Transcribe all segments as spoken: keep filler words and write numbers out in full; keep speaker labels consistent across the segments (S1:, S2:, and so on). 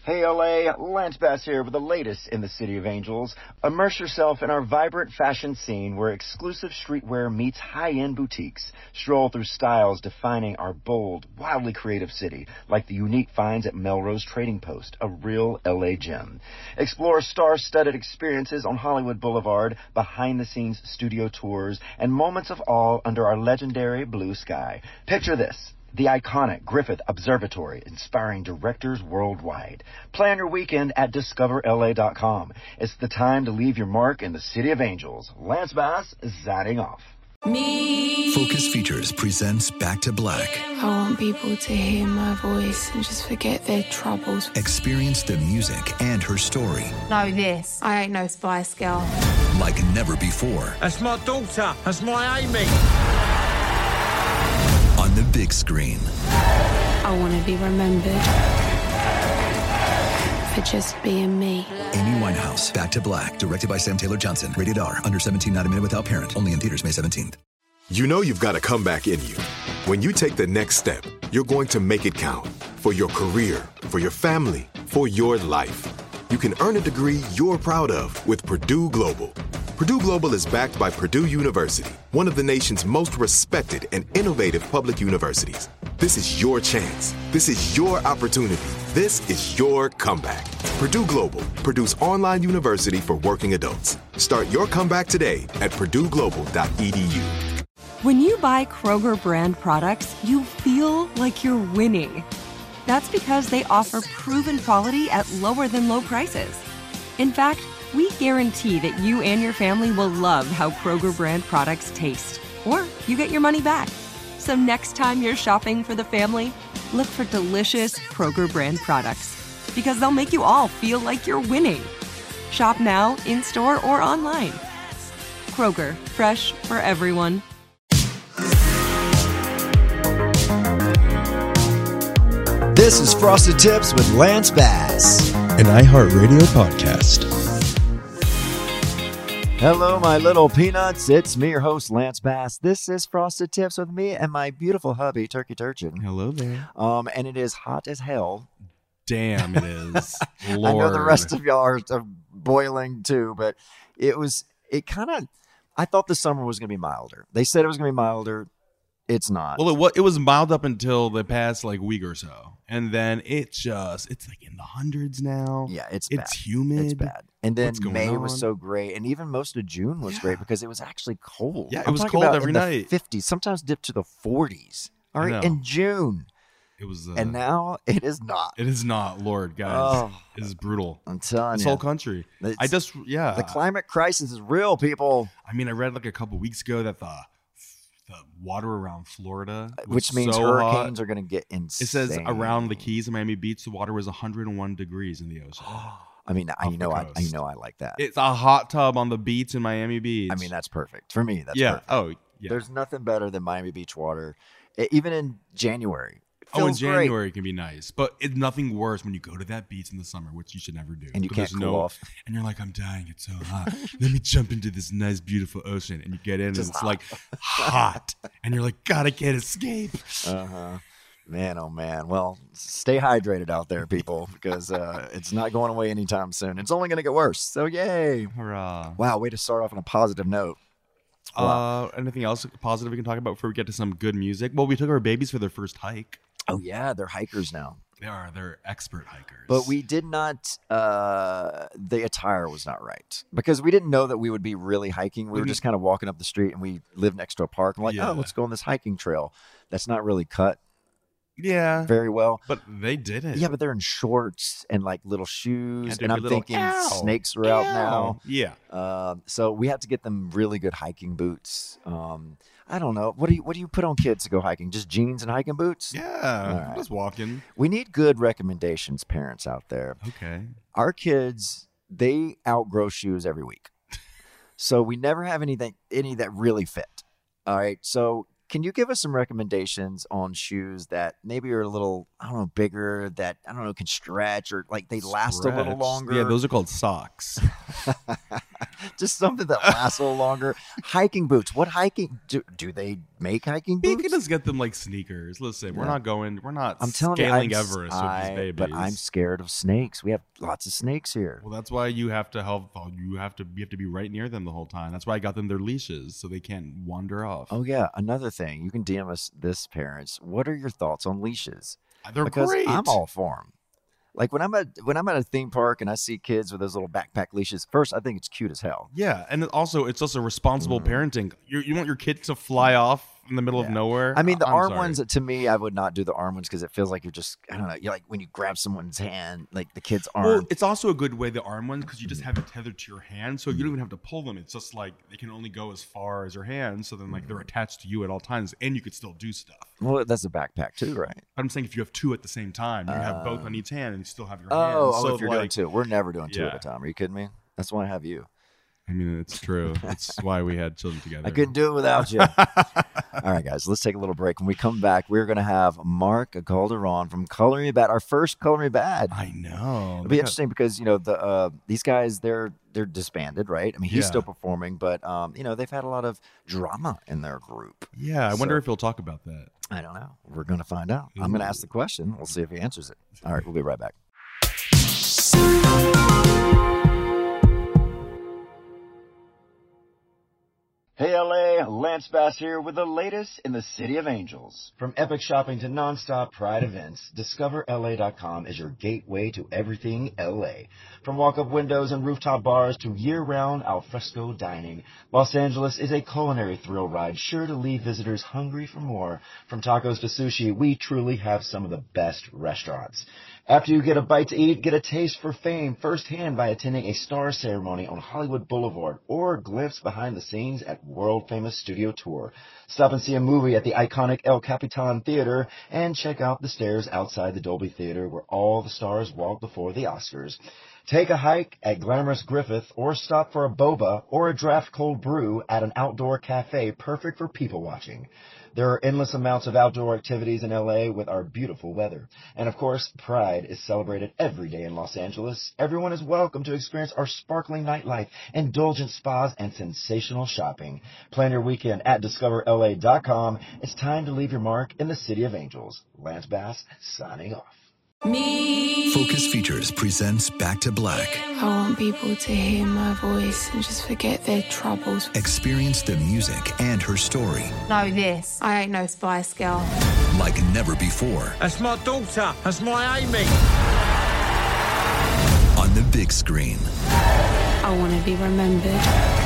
S1: Hey L A, Lance Bass here with the latest in the City of Angels. Immerse yourself in our vibrant fashion scene where exclusive streetwear meets high-end boutiques. Stroll through styles defining our bold, wildly creative city, like the unique finds at Melrose Trading Post, a real L A gem. Explore star-studded experiences on Hollywood Boulevard, behind-the-scenes studio tours, and moments of awe under our legendary blue sky. Picture this. The iconic Griffith Observatory, inspiring directors worldwide. Plan your weekend at discover L A dot com. It's the time to leave your mark in the City of Angels. Lance Bass is signing off.
S2: Me.
S3: Focus Features presents Back to Black.
S2: I want people to hear my voice and just forget their troubles.
S3: Experience the music and her story.
S2: Know this. I ain't no Spice Girl.
S3: Like never before.
S4: That's my daughter. That's my Amy.
S3: On the big screen.
S2: I want to be remembered for just being me.
S3: Amy Winehouse, Back to Black, directed by Sam Taylor Johnson. Rated R, under seventeen, not a minute without parent. Only in theaters May seventeenth.
S5: You know you've got a comeback in you. When you take the next step, you're going to make it count. For your career, for your family, for your life. You can earn a degree you're proud of with Purdue Global. Purdue Global is backed by Purdue University, one of the nation's most respected and innovative public universities. This is your chance. This is your opportunity. This is your comeback. Purdue Global, Purdue's online university for working adults. Start your comeback today at purdue global dot e d u.
S6: When you buy Kroger brand products, you feel like you're winning. That's because they offer proven quality at lower than low prices. In fact, we guarantee that you and your family will love how Kroger brand products taste, or you get your money back. So next time you're shopping for the family, look for delicious Kroger brand products, because they'll make you all feel like you're winning. Shop now, in-store, or online. Kroger, fresh for everyone.
S7: This is Frosted Tips with Lance Bass,
S8: an iHeartRadio podcast.
S7: Hello, my little peanuts. It's me, your host, Lance Bass. This is Frosted Tips with me and my beautiful hubby, Turkey Turchin.
S8: Hello there.
S7: Um, and it is hot as hell.
S8: Damn, it is. Lord.
S7: I know the rest of y'all are, are boiling too, but it was, it kind of, I thought the summer was going to be milder. They said it was going to be milder. It's not.
S8: Well, it was, it was mild up until the past like week or so. And then it just, it's like in the hundreds now.
S7: Yeah, it's
S8: It's
S7: bad.
S8: humid.
S7: It's bad. And then May
S8: on?
S7: was so great. And even most of June was
S8: Yeah.
S7: great because it was actually cold.
S8: Yeah, it
S7: I'm
S8: was
S7: talking
S8: cold
S7: about
S8: every
S7: in
S8: night.
S7: The fifties, sometimes dipped to the forties. All
S8: I
S7: right,
S8: know.
S7: in June.
S8: It was. Uh,
S7: And now it is not.
S8: it is not, Lord, guys.
S7: Oh.
S8: It is brutal.
S7: I'm telling
S8: This
S7: you.
S8: whole country.
S7: It's-
S8: I just, yeah.
S7: The climate crisis is real, people.
S8: I mean, I read like a couple weeks ago that the the water around Florida, was
S7: Which means
S8: so
S7: hurricanes
S8: hot.
S7: are going to get insane.
S8: It says around the Keys of Miami Beach, the water was one hundred one degrees in the ocean.
S7: I mean, I
S8: off
S7: you know,
S8: the
S7: I, I
S8: coast.
S7: know, I like that.
S8: It's a hot tub on the beach in Miami Beach.
S7: I mean, that's perfect for me. That's
S8: yeah.
S7: perfect.
S8: Oh, yeah.
S7: There's nothing better than Miami Beach water, E- even in January. It
S8: Oh, in
S7: feels great.
S8: January can be nice, but it's nothing worse when you go to that beach in the summer, which you should never do.
S7: And you
S8: because
S7: can't
S8: there's
S7: cool
S8: no-
S7: off.
S8: And you're like, I'm dying. It's so hot. Let me jump into this nice, beautiful ocean. And you get in,
S7: Just
S8: and it's
S7: hot.
S8: like hot, and you're like, God, I can't escape.
S7: Uh huh. Man, oh man. Well, stay hydrated out there, people, because uh, it's not going away anytime soon. It's only going to get worse. So, yay!
S8: Hurrah!
S7: Wow, way to start off on a positive note.
S8: Uh, anything else positive we can talk about before we get to some good music? Well, we took our babies for their first hike.
S7: Oh yeah, they're hikers now.
S8: They are. They're expert hikers.
S7: But we did not, uh, the attire was not right because we didn't know that we would be really hiking. We were just kind of walking up the street and we live next to a park. I'm like,
S8: Yeah.
S7: oh, let's go on this hiking trail. That's not really cut
S8: Yeah.
S7: very well.
S8: But they did it.
S7: Yeah, but they're in shorts and like little shoes.
S8: And
S7: And, I'm
S8: little,
S7: thinking
S8: "Ow,
S7: snakes are out now.
S8: Yeah.
S7: Um, so we have to get them really good hiking boots. Um, I don't know. What do you what do you put on kids to go hiking? Just jeans and hiking boots?
S8: Yeah.
S7: All right.
S8: Just walking.
S7: We need good recommendations, parents out there.
S8: Okay.
S7: Our kids, they outgrow shoes every week. So we never have anything any that really fit. All right. So can you give us some recommendations on shoes that maybe are a little, I don't know, bigger, that, I don't know, can stretch or like they last a little
S8: Stretch.
S7: longer?
S8: Yeah, those are called socks.
S7: Just something that lasts a little longer. Hiking boots. What hiking do, do they make hiking
S8: We
S7: boots?
S8: can just get them like sneakers. Listen, we're
S7: Yeah.
S8: not going. We're not
S7: I'm telling you,
S8: scaling
S7: I'm,
S8: Everest
S7: I,
S8: with these babies.
S7: but I'm scared of snakes. We have lots of snakes here.
S8: Well, that's why you have to help. You have to. You have to be right near them the whole time. That's why I got them their leashes so they can't wander off.
S7: Oh yeah, another thing. You can D M us this, parents. What are your thoughts on leashes?
S8: They're
S7: because
S8: great.
S7: I'm all for them. Like when I'm at when I'm at a theme park and I see kids with those little backpack leashes. First, I think it's cute as hell.
S8: Yeah, and also it's also responsible mm. parenting. You you want your kid to fly off in the middle
S7: Yeah.
S8: of nowhere?
S7: I mean, the
S8: I'm
S7: arm
S8: sorry.
S7: ones, to me, I would not do the arm ones because it feels like you're just, I don't know, you're like when you grab someone's hand, like the kid's arm.
S8: Well, it's also a good way, the arm ones, because you just have it tethered to your hand, so you don't even have to pull them. It's just like they can only go as far as your hand, so then like they're attached to you at all times, and you could still do stuff.
S7: Well, that's a backpack too, right?
S8: But I'm saying if you have two at the same time, you
S7: Uh,
S8: have both on each hand, and you still have your
S7: Oh,
S8: hands.
S7: oh
S8: So
S7: if you're
S8: like,
S7: doing two. We're never doing two
S8: Yeah.
S7: at a time. Are you kidding me? That's why I have you.
S8: I mean, it's true. That's why we had children together.
S7: I couldn't do it without you. All right, guys, let's take a little break. When we come back, we're going to have Mark Calderon from Color Me Bad, our first Color Me Bad.
S8: I know.
S7: It'll be interesting because, you know, the uh, these guys, they're they're disbanded, right? I mean, he's
S8: Yeah.
S7: still performing, but, um, you know, they've had a lot of drama in their group.
S8: Yeah, I wonder
S7: So-
S8: if he'll talk about that.
S7: I don't know. We're going to find out. I'm going to ask the question. We'll see if he answers it. All right, we'll be right back.
S1: Hey L A, Lance Bass here with the latest in the City of Angels. From epic shopping to non-stop Pride events, Discover L A dot com is your gateway to everything L A. From walk-up windows and rooftop bars to year-round alfresco dining, Los Angeles is a culinary thrill ride sure to leave visitors hungry for more. From tacos to sushi, we truly have some of the best restaurants. After you get a bite to eat, get a taste for fame firsthand by attending a star ceremony on Hollywood Boulevard or glimpse behind the scenes at world-famous studio tour. Stop and see a movie at the iconic El Capitan Theater and check out the stairs outside the Dolby Theater where all the stars walk before the Oscars. Take a hike at glamorous Griffith or stop for a boba or a draft cold brew at an outdoor cafe perfect for people watching. There are endless amounts of outdoor activities in L A with our beautiful weather. And of course, Pride is celebrated every day in Los Angeles. Everyone is welcome to experience our sparkling nightlife, indulgent spas, and sensational shopping. Plan your weekend at Discover L A dot com. It's time to leave your mark in the City of Angels. Lance Bass, signing off.
S2: Me.
S3: Focus Features presents Back to Black.
S2: I want people to hear my voice and just forget their troubles.
S3: Experience the music and her story
S9: Know this. I ain't no Spice Girl.
S3: like never before
S4: That's my daughter. That's my Amy.
S3: on the big screen.
S2: I want to be remembered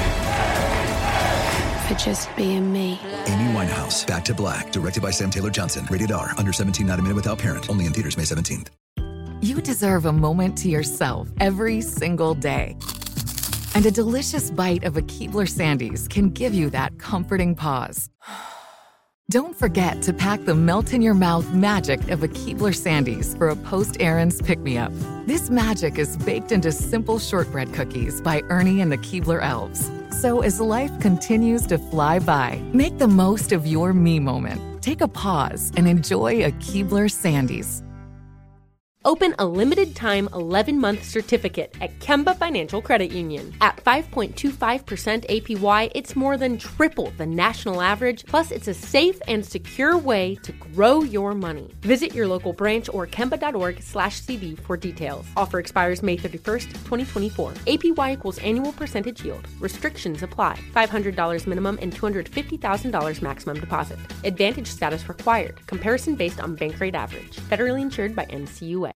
S2: for just being me.
S3: Amy Winehouse, Back to Black, directed by Sam Taylor Johnson. Rated R, under seventeen, not a minute without parent. Only in theaters May seventeenth.
S10: You deserve a moment to yourself every single day. And a delicious bite of a Keebler Sandies can give you that comforting pause. Don't forget to pack the melt-in-your-mouth magic of a Keebler Sandies for a post-errands pick-me-up. This magic is baked into simple shortbread cookies by Ernie and the Keebler Elves. So as life continues to fly by, make the most of your me moment. Take a pause and enjoy a Keebler Sandies.
S11: Open a limited-time eleven-month certificate at Kemba Financial Credit Union. At five point two five percent A P Y, it's more than triple the national average, plus it's a safe and secure way to grow your money. Visit your local branch or kemba.org slash CD for details. Offer expires May thirty-first, twenty twenty-four. A P Y equals annual percentage yield. Restrictions apply. five hundred dollars minimum and two hundred fifty thousand dollars maximum deposit. Advantage status required. Comparison based on bank rate average. Federally insured by N C U A.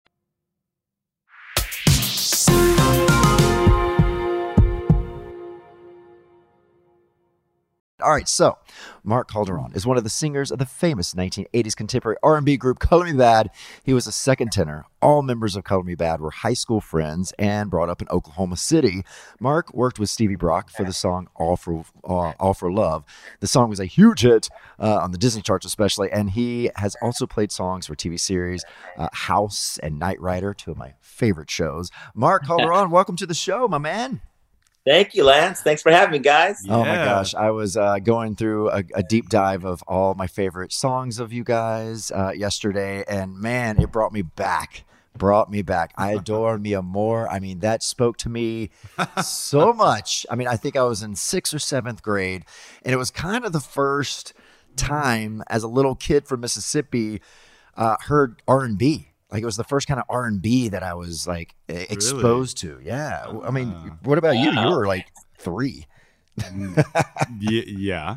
S7: All right, so Mark Calderon is one of the singers of the famous nineteen eighties contemporary R and B group Color Me Bad. He was a second tenor. All members of Color Me Bad were high school friends and brought up in Oklahoma City. Mark worked with Stevie Brock for the song All for uh, All for Love. The song was a huge hit uh, on the Disney charts especially, and he has also played songs for T V series uh, House and Knight Rider, two of my favorite shows. Mark Calderon, welcome to the show, my man.
S12: Thank you, Lance. Thanks for having me, guys.
S7: Yeah. Oh my gosh, I was uh, going through a, a deep dive of all my favorite songs of you guys uh, yesterday, and man, it brought me back brought me back. I adore Mi Amor. I mean, that spoke to me so much. I mean, I think I was in sixth or seventh grade, and it was kind of the first time as a little kid from Mississippi uh, heard R and B. Like, it was the first kind of R and B that I was like exposed really? to. Yeah. I mean, what about you? You were like three.
S8: yeah.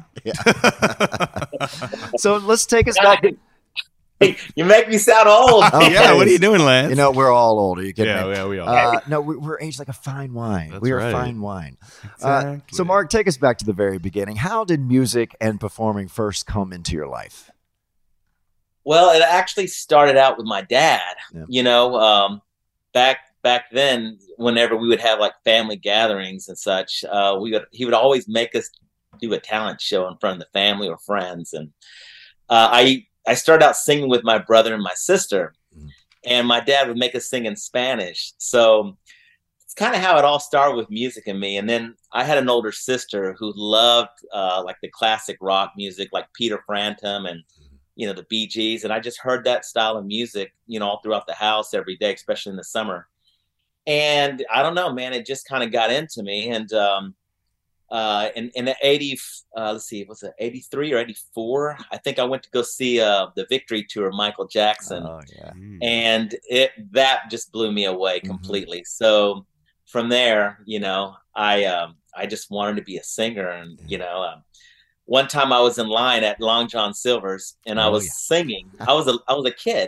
S7: yeah. So let's take us back.
S12: You make me sound old.
S8: Okay. Yeah, what are you doing, Lance?
S7: You know, we're all old. Are you kidding
S8: yeah,
S7: me?
S8: Yeah, we are.
S7: Uh, no, we, we're aged like a fine wine.
S8: That's
S7: we are
S8: right.
S7: fine wine.
S8: Exactly.
S7: Uh, so, Mark, take us back to the very beginning. How did music and performing first come into your life?
S12: Well, it actually started out with my dad. Yeah. You know, um, back back then, whenever we would have like family gatherings and such, uh, we would he would always make us do a talent show in front of the family or friends, and uh, I. I started out singing with my brother and my sister, mm. and my dad would make us sing in Spanish. So it's kind of how it all started with music and me. And then I had an older sister who loved uh, like the classic rock music, like Peter Frampton and, you know, the Bee Gees. And I just heard that style of music, you know, all throughout the house every day, especially in the summer. And I don't know, man, it just kind of got into me. And, um, Uh, in, in the eighty, uh, let's see, was it eighty-three or eighty-four? I think I went to go see uh, the Victory Tour, Michael Jackson.
S7: Oh, yeah.
S12: And it that just blew me away completely. Mm-hmm. So from there, you know, I um, I just wanted to be a singer. And, you know, um, one time I was in line at Long John Silver's and I was oh, yeah. singing. I was a I was a kid.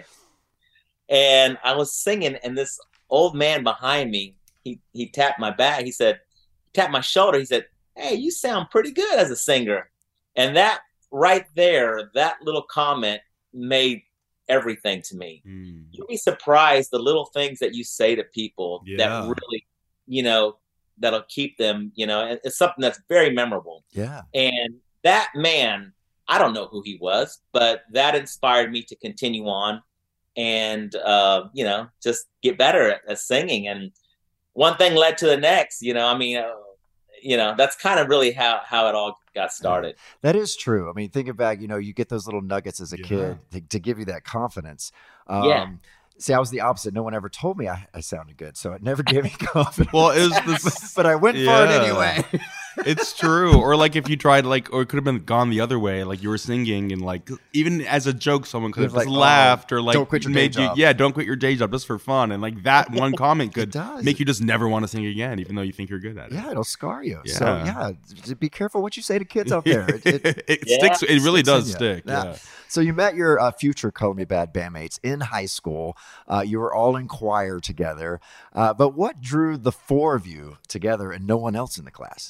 S12: And I was singing, and this old man behind me, he, he tapped my back. He said, tapped my shoulder. He said, "Hey, you sound pretty good as a singer." And that right there, that little comment made everything to me. Mm. You'll be surprised the little things that you say to people yeah. that really, you know, that'll keep them, you know, it's something that's very memorable.
S7: Yeah.
S12: And that man, I don't know who he was, but that inspired me to continue on and, uh, you know, just get better at, at singing. And one thing led to the next, you know, I mean, uh, you know, that's kind of really how, how it all got started.
S7: That is true. I mean, thinking back, you know, you get those little nuggets as a
S8: yeah.
S7: kid to, to give you that confidence. Um,
S12: yeah.
S7: See, I was the opposite. No one ever told me I, I sounded good, so it never gave me confidence.
S8: Well, it was this,
S7: but I went yeah. for it anyway.
S8: It's true. Or like if you tried, like, or it could have been gone the other way. Like you were singing, and like even as a joke, someone could have
S7: like,
S8: just laughed
S7: oh,
S8: or like
S7: don't quit your
S8: made
S7: day
S8: you,
S7: job.
S8: yeah, don't quit your day job just for fun. And like that one comment could
S7: does.
S8: make you just never want to sing again, even though you think you're good at it.
S7: Yeah, it'll scar you.
S8: Yeah.
S7: So yeah, be careful what you say to kids out there. It, it,
S8: it
S12: yeah.
S8: sticks. It really
S7: sticks
S8: does stick.
S7: Yeah.
S8: Yeah.
S7: So you met your uh, future Color Me Bad bandmates in high school. Uh, you were all in choir together. Uh, but what drew the four of you together and no one else in the class?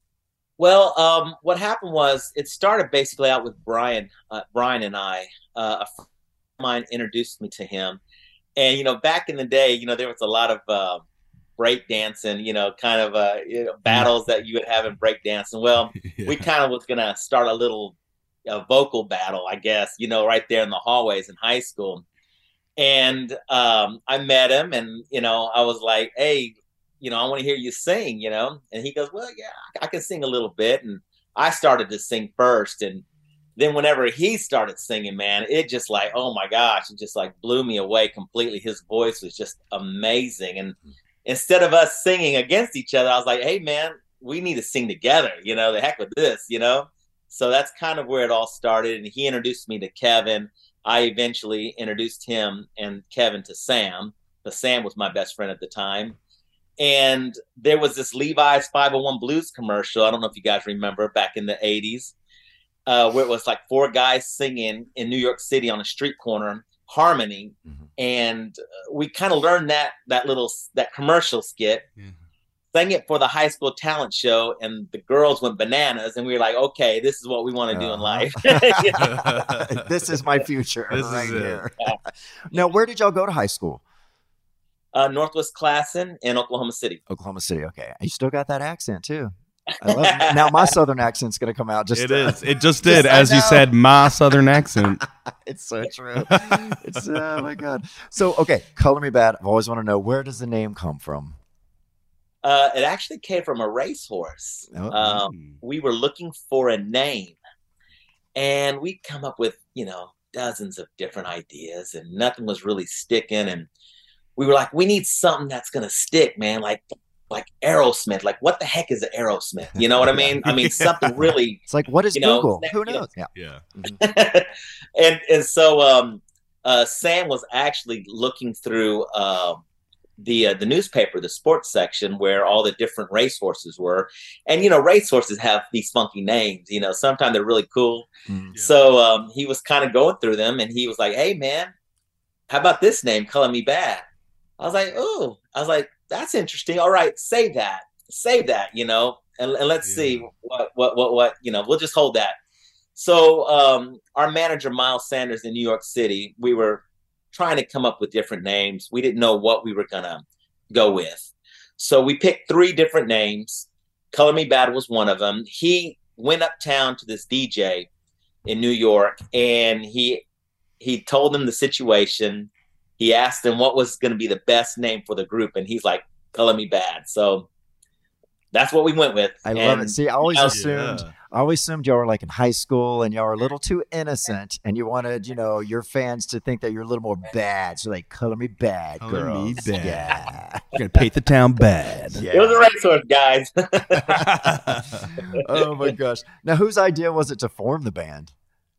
S12: Well, um, what happened was it started basically out with Brian, uh, Brian and I. Uh, a friend of mine introduced me to him. And, you know, back in the day, you know, there was a lot of uh, break dancing, you know, kind of uh, you know, battles that you would have in break dancing. Well, yeah. we kind of was going to start a little a vocal battle, I guess, you know, right there in the hallways in high school. And um, I met him and, you know, I was like, "Hey, you know, I want to hear you sing," you know? And he goes, "Well, yeah, I can sing a little bit." And I started to sing first. And then whenever he started singing, man, it just like, oh my gosh, it just like blew me away completely. His voice was just amazing. And instead of us singing against each other, I was like, "Hey man, we need to sing together, you know, the heck with this, you know?" So that's kind of where it all started. And he introduced me to Kevin. I eventually introduced him and Kevin to Sam. But Sam was my best friend at the time. And there was this Levi's five oh one Blues commercial. I don't know if you guys remember back in the eighties, uh, where it was like four guys singing in New York City on a street corner, harmony. Mm-hmm. And we kind of learned that, that little, that commercial skit, yeah. sang it for the high school talent show, and the girls went bananas. And we were like, okay, this is what we want to uh-huh. do in life.
S7: This is my future
S8: this
S7: right
S8: is
S7: here. Yeah. Now, where did y'all go to high school?
S12: Uh, Northwest Classen in Oklahoma City.
S7: Oklahoma City. Okay. You still got that accent too. I love it. Now my Southern accent's going to come out. Just
S8: It uh, is. It just did. As you said, my Southern accent.
S7: It's so true. It's, oh my God. So, okay. Color Me Bad. I've always want to know, where does the name come from?
S12: Uh, it actually came from a racehorse. Oh. Um, we were looking for a name, and we come up with, you know, dozens of different ideas, and nothing was really sticking. And we were like, we need something that's gonna stick, man. Like like Aerosmith. Like what the heck is an Aerosmith? You know what I mean? I mean something really.
S7: It's like what is
S12: you know,
S7: Google?
S12: that,
S7: Who knows?
S8: Yeah. Yeah.
S7: Mm-hmm.
S12: and and so um, uh, Sam was actually looking through uh, the uh, the newspaper, the sports section, where all the different racehorses were, and you know, racehorses have these funky names. You know, sometimes they're really cool. Mm-hmm. So um, he was kind of going through them, and he was like, "Hey, man, how about this name, Color Me Bad?" I was like, "Oh," I was like, "That's interesting. All right, save that, save that, you know, and, and let's yeah. see what, what, what, what, you know, we'll just hold that." So um, our manager, Miles Sanders in New York City, we were trying to come up with different names. We didn't know what we were going to go with. So we picked three different names. Color Me Bad was one of them. He went uptown to this D J in New York, and he, he told him the situation. He asked him what was going to be the best name for the group, and he's like, Color Me Bad. So that's what we went with.
S7: I
S12: and,
S7: love it. See, I always
S12: you know,
S7: assumed,
S8: yeah.
S7: I always assumed y'all were like in high school and y'all were a little too innocent, and you wanted, you know, your fans to think that you're a little more bad. So like, color me bad,
S8: Color
S7: girls.
S8: me bad.
S7: Yeah,
S8: you're gonna paint the town bad.
S7: Yeah.
S12: It was a racehorse, guys.
S7: Oh my gosh! Now, whose idea was it to form the band?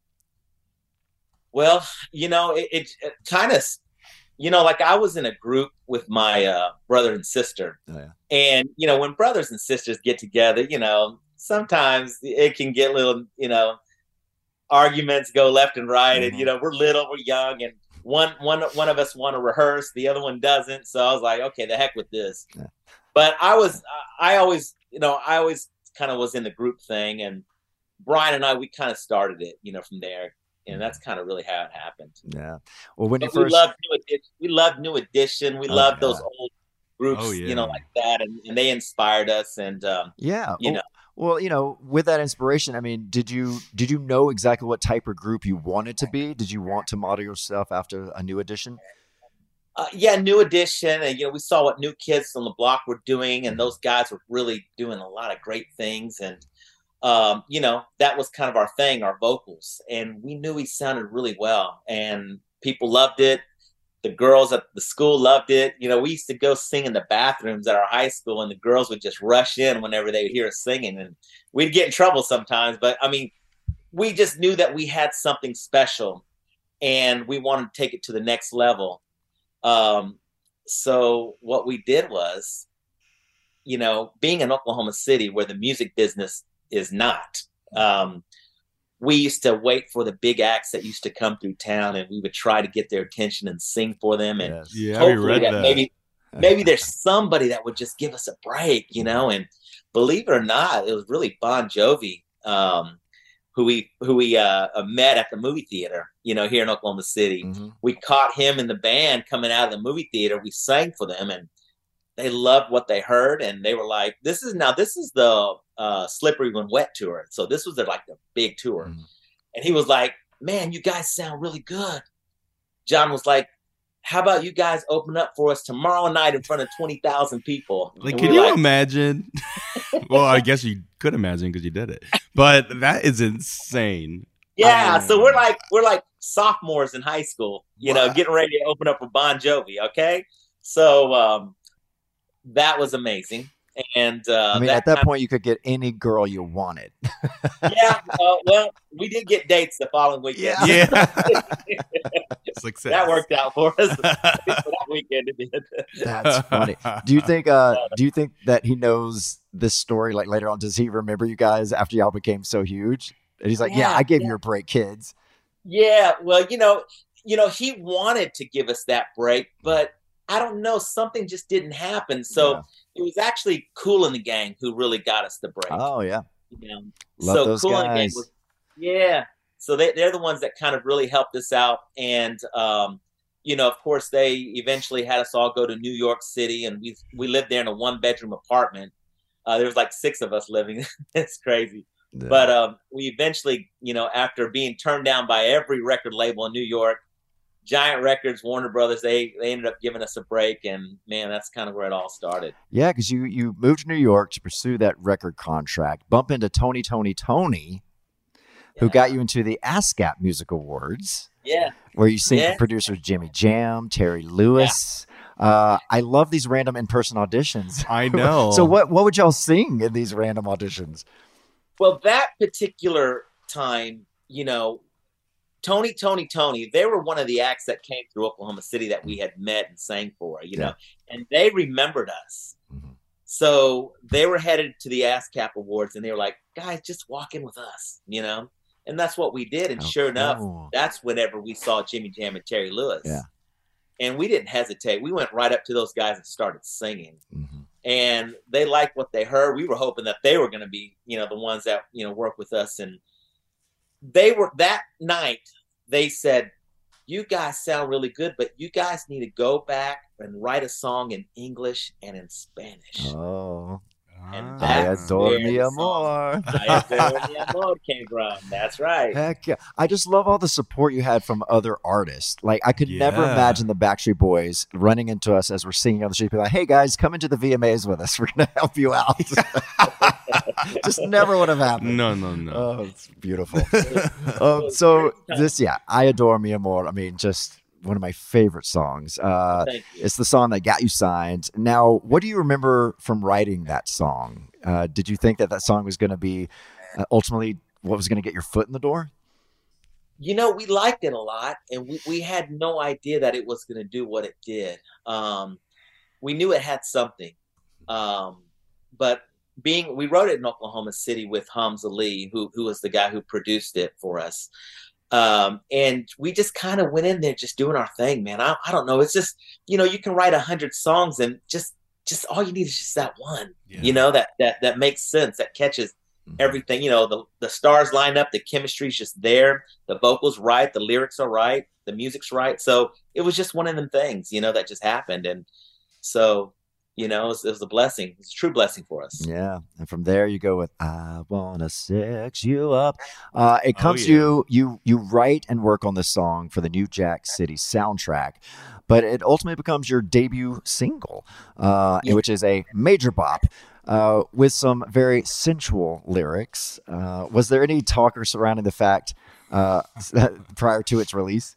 S12: Well, you know, it, it, it kind of. You know, like I was in a group with my uh, brother and sister.
S7: Oh, yeah.
S12: And, you know, when brothers and sisters get together, you know, sometimes it can get little, you know, arguments go left and right. Mm-hmm. And, you know, we're little, we're young. And one, one, one of us want to rehearse, the other one doesn't. So I was like, okay, the heck with this. Yeah. But I was, I always, you know, I always kind of was in the group thing. And Brian and I, we kind of started it, you know, from there. And that's kind of really how it happened.
S7: Yeah. Well, when
S12: but
S7: you
S12: we
S7: first,
S12: loved New Edition. We loved New Edition. We
S7: oh,
S12: loved
S7: yeah.
S12: those old groups,
S8: oh, yeah.
S12: you know, like that, and, and they inspired us. And um,
S7: yeah,
S12: you
S7: well,
S12: know,
S7: well, you know, with that inspiration, I mean, did you did you know exactly what type of group you wanted to be? Did you want to model yourself after a New Edition?
S12: Uh, yeah, New Edition, and you know, we saw what New Kids on the Block were doing, and those guys were really doing a lot of great things. And Um, you know, that was kind of our thing, our vocals. And we knew he sounded really well. And people loved it. The girls at the school loved it. You know, we used to go sing in the bathrooms at our high school, and the girls would just rush in whenever they would hear us singing. And we'd get in trouble sometimes. But, I mean, we just knew that we had something special, and we wanted to take it to the next level. Um, so what we did was, you know, being in Oklahoma City where the music business is not. Um, we used to wait for the big acts that used to come through town, and we would try to get their attention and sing for them. And
S7: yes.
S8: yeah,
S12: hopefully that
S8: that.
S12: maybe maybe there's somebody that would just give us a break, you know. And believe it or not, it was really Bon Jovi, um, who we who we uh, met at the movie theater, you know, here in Oklahoma City. Mm-hmm. We caught him in the band coming out of the movie theater. We sang for them, and they loved what they heard, and they were like, "This is now this is the uh, Slippery When Wet tour." So this was their, like the big tour, mm-hmm. and he was like, "Man, you guys sound really good." John was like, "How about you guys open up for us tomorrow night in front of twenty thousand people?"
S8: Like,
S12: and
S8: can
S12: we
S8: you
S12: like,
S8: imagine? Well, I guess you could imagine because you did it, but that is insane.
S12: Yeah,
S8: um,
S12: so we're like we're like sophomores in high school, you wow. know, getting ready to open up for Bon Jovi. Okay, so. um That was amazing. And uh,
S7: I mean,
S12: that
S7: at that
S12: time,
S7: point, you could get any girl you wanted.
S12: yeah. Uh, well, we did get dates the following weekend.
S8: Yeah. Success.
S12: That worked out for us. For that weekend, it did.
S7: That's funny. Do you think? Uh, do you think that he knows this story? Like later on, does he remember you guys after y'all became so huge? And he's like, "Yeah, yeah I gave yeah. you a break, kids."
S12: Yeah. Well, you know, you know, he wanted to give us that break, but. I don't know. Something just didn't happen. So yeah. it was actually Kool and the Gang who really got us the break.
S7: Oh, yeah.
S12: You know?
S7: Love
S12: so
S7: those
S12: Kool
S7: guys.
S12: and the Gang was, yeah. So they, they're the ones that kind of really helped us out. And, um, you know, of course, they eventually had us all go to New York City. And we we lived there in a one-bedroom apartment. Uh, there was like six of us living. It's crazy. Yeah. But um, we eventually, you know, after being turned down by every record label in New York, Giant Records, Warner Brothers, they they ended up giving us a break, and man, that's kind of where it all started.
S7: Yeah, because you you moved to New York to pursue that record contract, bump into Tony, Tony, Tony, yeah. who got you into the ASCAP Music Awards.
S12: Yeah,
S7: where you sing
S12: yeah.
S7: for producers Jimmy Jam, Terry Lewis. Uh, I love these random in-person auditions.
S8: I know.
S7: So what what would y'all sing in these random auditions?
S12: Well, that particular time, you know, Tony, Tony, Tony, they were one of the acts that came through Oklahoma City that we had met and sang for, you know, yeah. and they remembered us. Mm-hmm. So they were headed to the ASCAP Awards and they were like, guys, just walk in with us, you know? And that's what we did. And oh, sure enough, cool. that's whenever we saw Jimmy Jam and Terry Lewis.
S7: Yeah.
S12: And we didn't hesitate. We went right up to those guys and started singing. Mm-hmm. And they liked what they heard. We were hoping that they were going to be, you know, the ones that, you know, work with us. And they were, that night, they said, you guys sound really good, but you guys need to go back and write a song in English and in Spanish.
S7: Oh.
S12: And
S7: I adore mi amor.
S12: I adore mi amor came from. That's right.
S7: Heck yeah. I just love all the support you had from other artists. Like, I could yeah. never imagine the Backstreet Boys running into us as we're singing on the street. Be like, hey, guys, come into the V M As with us. We're going to help you out. Just never would have happened.
S8: No, no, no.
S7: Oh, it's beautiful. um, so this, yeah, I adore mi amor. I mean, just one of my favorite songs. Uh, it's the song that got you signed. Now, what do you remember from writing that song? Uh, did you think that that song was going to be uh, ultimately what was going to get your foot in the door?
S12: You know, we liked it a lot, and we, we had no idea that it was going to do what it did. Um, we knew it had something. Um, but being, we wrote it in Oklahoma City with Hamza Lee, who who was the guy who produced it for us. Um, and we just kind of went in there just doing our thing, man. I, I don't know. It's just, you know, you can write a hundred songs and just, just all you need is just that one, yeah. you know, that, that, that makes sense, that catches mm-hmm. everything, you know, the, the stars line up, the chemistry's just there. The vocals right. The lyrics are right. The music's right. So it was just one of them things, you know, that just happened. And so, you know, it was, it was a blessing. It's a true blessing for us.
S7: Yeah. And from there you go with, I wanna sex you up. Uh, it comes oh, yeah. to you, you, you write and work on this song for the New Jack City soundtrack, but it ultimately becomes your debut single, uh, yeah. which is a major bop, uh, with some very sensual lyrics. Uh, was there any talk surrounding the fact, uh, prior to its release?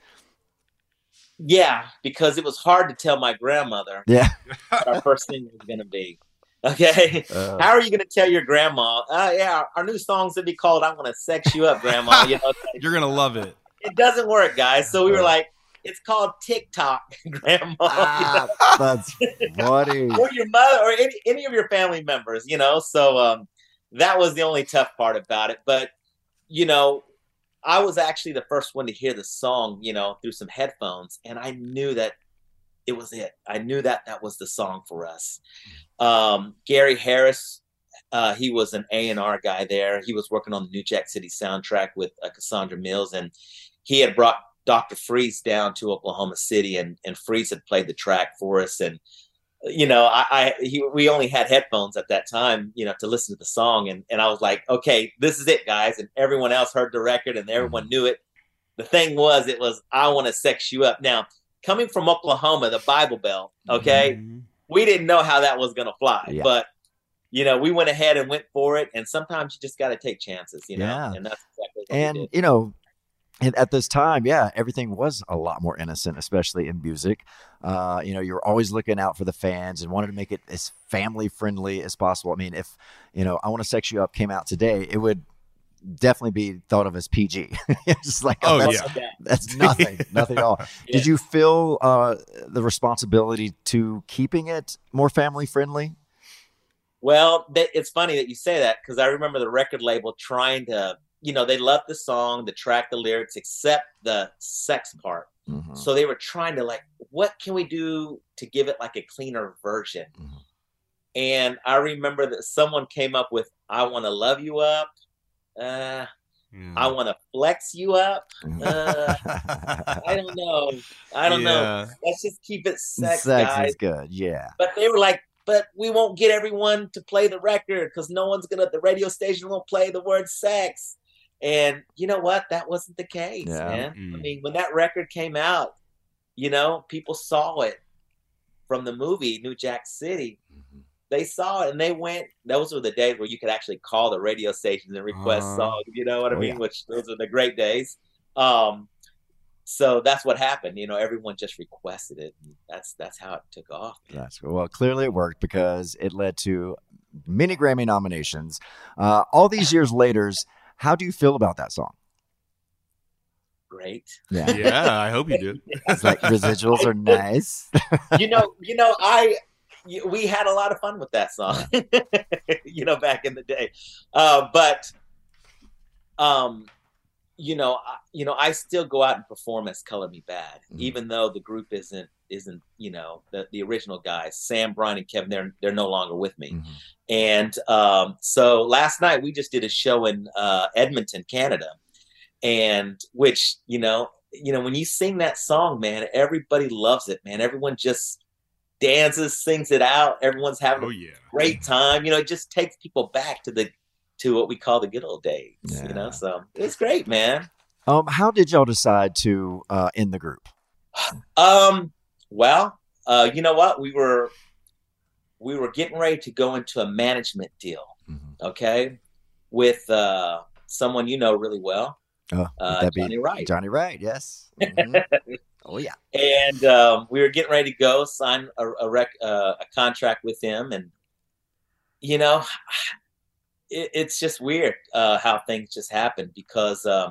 S12: Yeah, because it was hard to tell my grandmother
S7: yeah.
S12: what our first thing was going to be. Okay. Uh, How are you going to tell your grandma? Uh, yeah, our new song's going to be called I'm Going to Sex You Up, Grandma. You know,
S8: You're going to love it.
S12: It doesn't work, guys. So we were like, it's called TikTok, Grandma.
S7: Ah, you know? That's funny.
S12: Or your mother or any, any of your family members, you know. So um, that was the only tough part about it. But, you know, I was actually the first one to hear the song, you know, through some headphones, and I knew that it was it. I knew that that was the song for us. Um, Gary Harris, uh, he was an A and R guy there. He was working on the New Jack City soundtrack with uh, Cassandra Mills, and he had brought Doctor Freeze down to Oklahoma City, and, and Freeze had played the track for us. And you know, I, I he, we only had headphones at that time, you know, to listen to the song. And, and I was like, okay, this is it, guys. And everyone else heard the record and everyone knew it. The thing was, it was, I Want to Sex You Up. Now, coming from Oklahoma, the Bible Belt, okay, mm-hmm. we didn't know how that was going to fly. Yeah. But, you know, we went ahead and went for it. And sometimes you just got to take chances, you know,
S7: yeah.
S12: and that's exactly what
S7: and,
S12: we did.
S7: you know, and at this time, yeah, everything was a lot more innocent, especially in music. Uh, you know, you're always looking out for the fans and wanted to make it as family friendly as possible. I mean, if, you know, I Want to Sex You Up came out today, it would definitely be thought of as P G. It's just like, oh, oh that's, yeah. that's nothing, nothing at all. Yeah. Did you feel uh, the responsibility to keeping it more family friendly?
S12: Well, th- it's funny that you say that, because I remember the record label trying to, you know, they loved the song, the track, the lyrics, except the sex part. Mm-hmm. So they were trying to like, what can we do to give it like a cleaner version? Mm-hmm. And I remember that someone came up with, I Want to Love You Up. Uh, mm. I Want to Flex You Up. Uh, I don't know. I don't yeah. know. Let's just keep it sex,
S7: sex
S12: guys.
S7: is good. Yeah.
S12: But they were like, but we won't get everyone to play the record because no one's going to, the radio station won't play the word sex. And you know what? That wasn't the case, yeah. man. Mm. I mean, when that record came out, you know, people saw it from the movie New Jack City. Mm-hmm. They saw it and they went. Those were the days where you could actually call the radio stations and request uh, songs. You know what I oh, mean? Yeah. Which those are the great days. Um, so that's what happened. You know, everyone just requested it. And that's that's how it took off. Man.
S7: That's cool. Well, clearly it worked because it led to many Grammy nominations. Uh, all these years later, how do you feel about that song?
S12: Great.
S7: Yeah,
S8: yeah. I hope you do.
S7: It's like residuals are nice.
S12: you know, you know, I we had a lot of fun with that song. you know, back in the day, uh, but um, you know, I, you know, I still go out and perform as Color Me Badd, mm-hmm. even though the group isn't isn't you know the the original guys, Sam, Brian, and Kevin. They're they're no longer with me, mm-hmm. and um, so last night we just did a show in uh, Edmonton, Canada. And which, you know, you know, when you sing that song, man, everybody loves it, man. Everyone just dances, sings it out. Everyone's having
S8: oh,
S12: a
S8: yeah.
S12: great time. You know, it just takes people back to the to what we call the good old days.
S7: Yeah.
S12: You know, so it's great, man.
S7: Um, how did y'all decide to uh, end the group?
S12: Um, well, uh, you know what? We were we were getting ready to go into a management deal, mm-hmm. okay, with uh, someone you know really well.
S7: Oh,
S12: uh,
S7: that
S12: Johnny
S7: be
S12: Wright.
S7: Johnny Wright, yes. Mm-hmm. Oh yeah.
S12: And um, we were getting ready to go sign a a, rec, uh, a contract with him, and you know, it, it's just weird uh, how things just happen because um,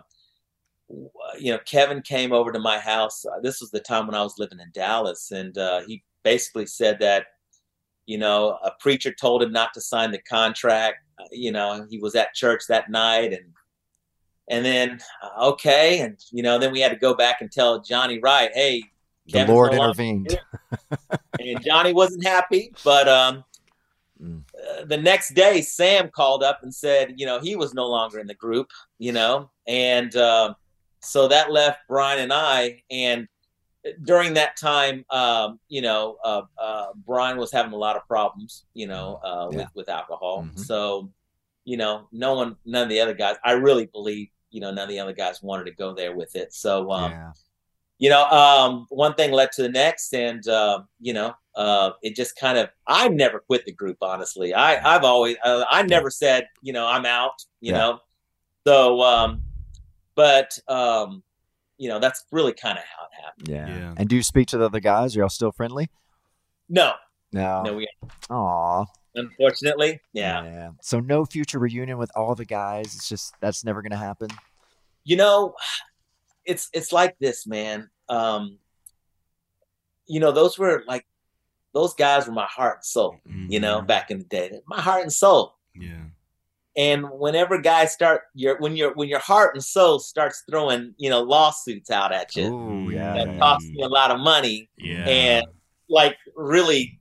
S12: you know Kevin came over to my house. Uh, this was the time when I was living in Dallas, and uh, he basically said that you know a preacher told him not to sign the contract. Uh, you know, he was at church that night, and. And then, uh, okay. And, you know, then we had to go back and tell Johnny Wright, hey,
S7: Kevin's the Lord no intervened.
S12: And Johnny wasn't happy. But um, mm. uh, the next day, Sam called up and said, you know, he was no longer in the group, you know. And uh, so that left Brian and I. And during that time, um, you know, uh, uh, Brian was having a lot of problems, you know, uh, yeah. with, with alcohol. Mm-hmm. So, you know, no one, none of the other guys, I really believe, you know, none of the other guys wanted to go there with it. So, um, yeah. you know, um, one thing led to the next, and uh, you know, uh, it just kind of. I never quit the group, honestly. I, I've always, uh, I never said, you know, I'm out. You yeah. know, so, um, but um, you know, that's really kind of how it happened.
S7: Yeah. yeah. And do you speak to the other guys? Are y'all still friendly?
S12: No.
S7: No.
S12: No. We.
S7: Aw.
S12: Unfortunately, yeah.
S7: yeah. So no future reunion with all the guys. It's just that's never going to happen.
S12: You know, it's it's like this, man. Um, you know, those were like those guys were my heart and soul. Mm-hmm. You know, back in the day, my heart and soul.
S8: Yeah.
S12: And whenever guys start your when your when your heart and soul starts throwing you know lawsuits out at you,
S7: Ooh, yeah,
S12: that
S7: yeah.
S12: costs me a lot of money,
S8: yeah.
S12: and like really.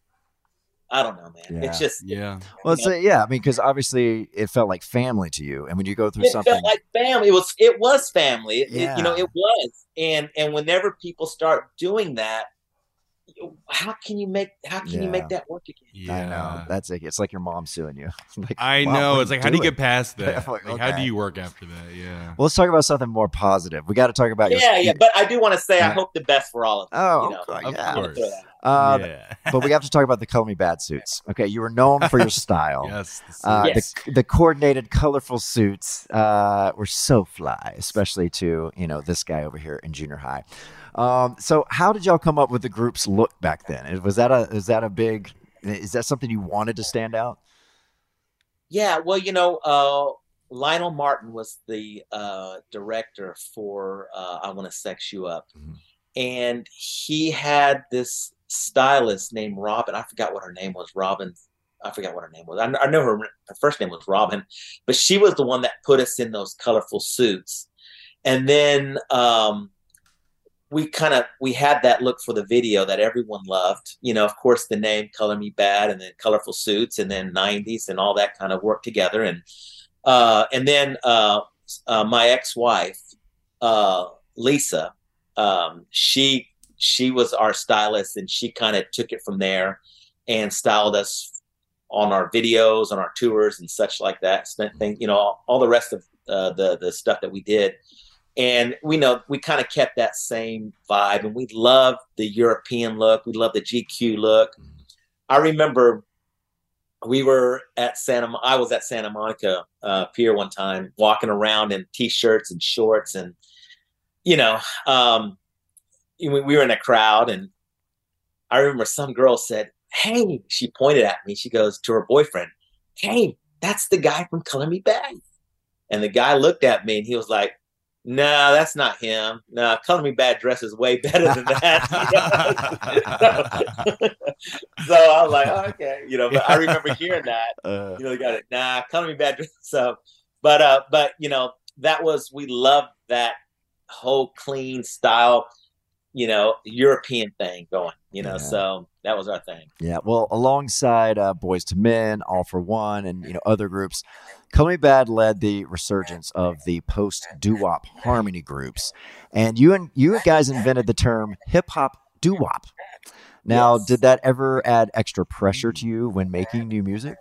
S12: I don't know, man.
S7: Yeah.
S12: It's just
S8: yeah.
S7: Well, it's a, yeah. I mean, because obviously it felt like family to you, and when you go through
S12: it
S7: something,
S12: felt like family. It was it was family. It,
S7: yeah.
S12: it, you know, it was. And and whenever people start doing that, how can you make how can
S7: yeah.
S12: you make that work again?
S7: Yeah. I know that's like it's like your mom suing you. like,
S8: I
S7: wow,
S8: know. It's like how do you
S7: it?
S8: get past that?
S7: like,
S8: like,
S7: okay.
S8: How do you work after that? Yeah.
S7: Well, let's talk about something more positive. We got to talk about
S12: yeah,
S7: your,
S12: yeah. But I do want to say
S7: yeah.
S12: I hope the best for all of them.
S7: Oh,
S12: you know?
S7: okay,
S8: of
S7: yeah.
S8: course.
S7: Uh,
S8: yeah.
S7: but we have to talk about the Color Me Badd suits. Okay, you were known for your style.
S8: yes, the,
S7: uh,
S12: yes.
S7: the the coordinated, colorful suits uh, were so fly, especially to you know this guy over here in junior high. Um, so, how did y'all come up with the group's look back then? Was that a is that a big? Is that something you wanted to stand out?
S12: Yeah, well, you know, uh, Lionel Martin was the uh, director for uh, I Want to Sex You Up. Mm-hmm. And he had this stylist named Robin. I forgot what her name was. Robin. I forgot what her name was. I, I know her, her first name was Robin, but she was the one that put us in those colorful suits. And then um, we kind of, we had that look for the video that everyone loved. You know, of course, the name Color Me Badd and then colorful suits and then nineties and all that kind of worked together. And, uh, and then uh, uh, my ex-wife, uh, Lisa, Um, she she was our stylist, and she kind of took it from there and styled us on our videos, on our tours, and such like that. Spent thing, you know, all, all the rest of uh, the the stuff that we did, and we know we kind of kept that same vibe, and we loved the European look. We loved the G Q look. I remember we were at Santa. I was at Santa Monica uh, Pier one time, walking around in t-shirts and shorts and. you know, um, we, we were in a crowd, and I remember some girl said, "Hey," she pointed at me. She goes to her boyfriend, "Hey, that's the guy from Color Me Badd." And the guy looked at me and he was like, "No, that's not him. No, Color Me Badd dresses way better than that." so, so I was like, oh, okay, you know. But I remember hearing that. Uh, you know, they got it. Nah, Color Me Badd. So, but uh, but you know, that was we loved that whole clean style, you know, European thing going. You know, yeah. So that was our thing.
S7: Yeah. Well, alongside uh, Boys to Men, All for One, and you know other groups, Color Me Badd led the resurgence of the post doo-wop harmony groups, and you and you guys invented the term hip hop doo-wop. Now, yes. Did that ever add extra pressure to you when making new music?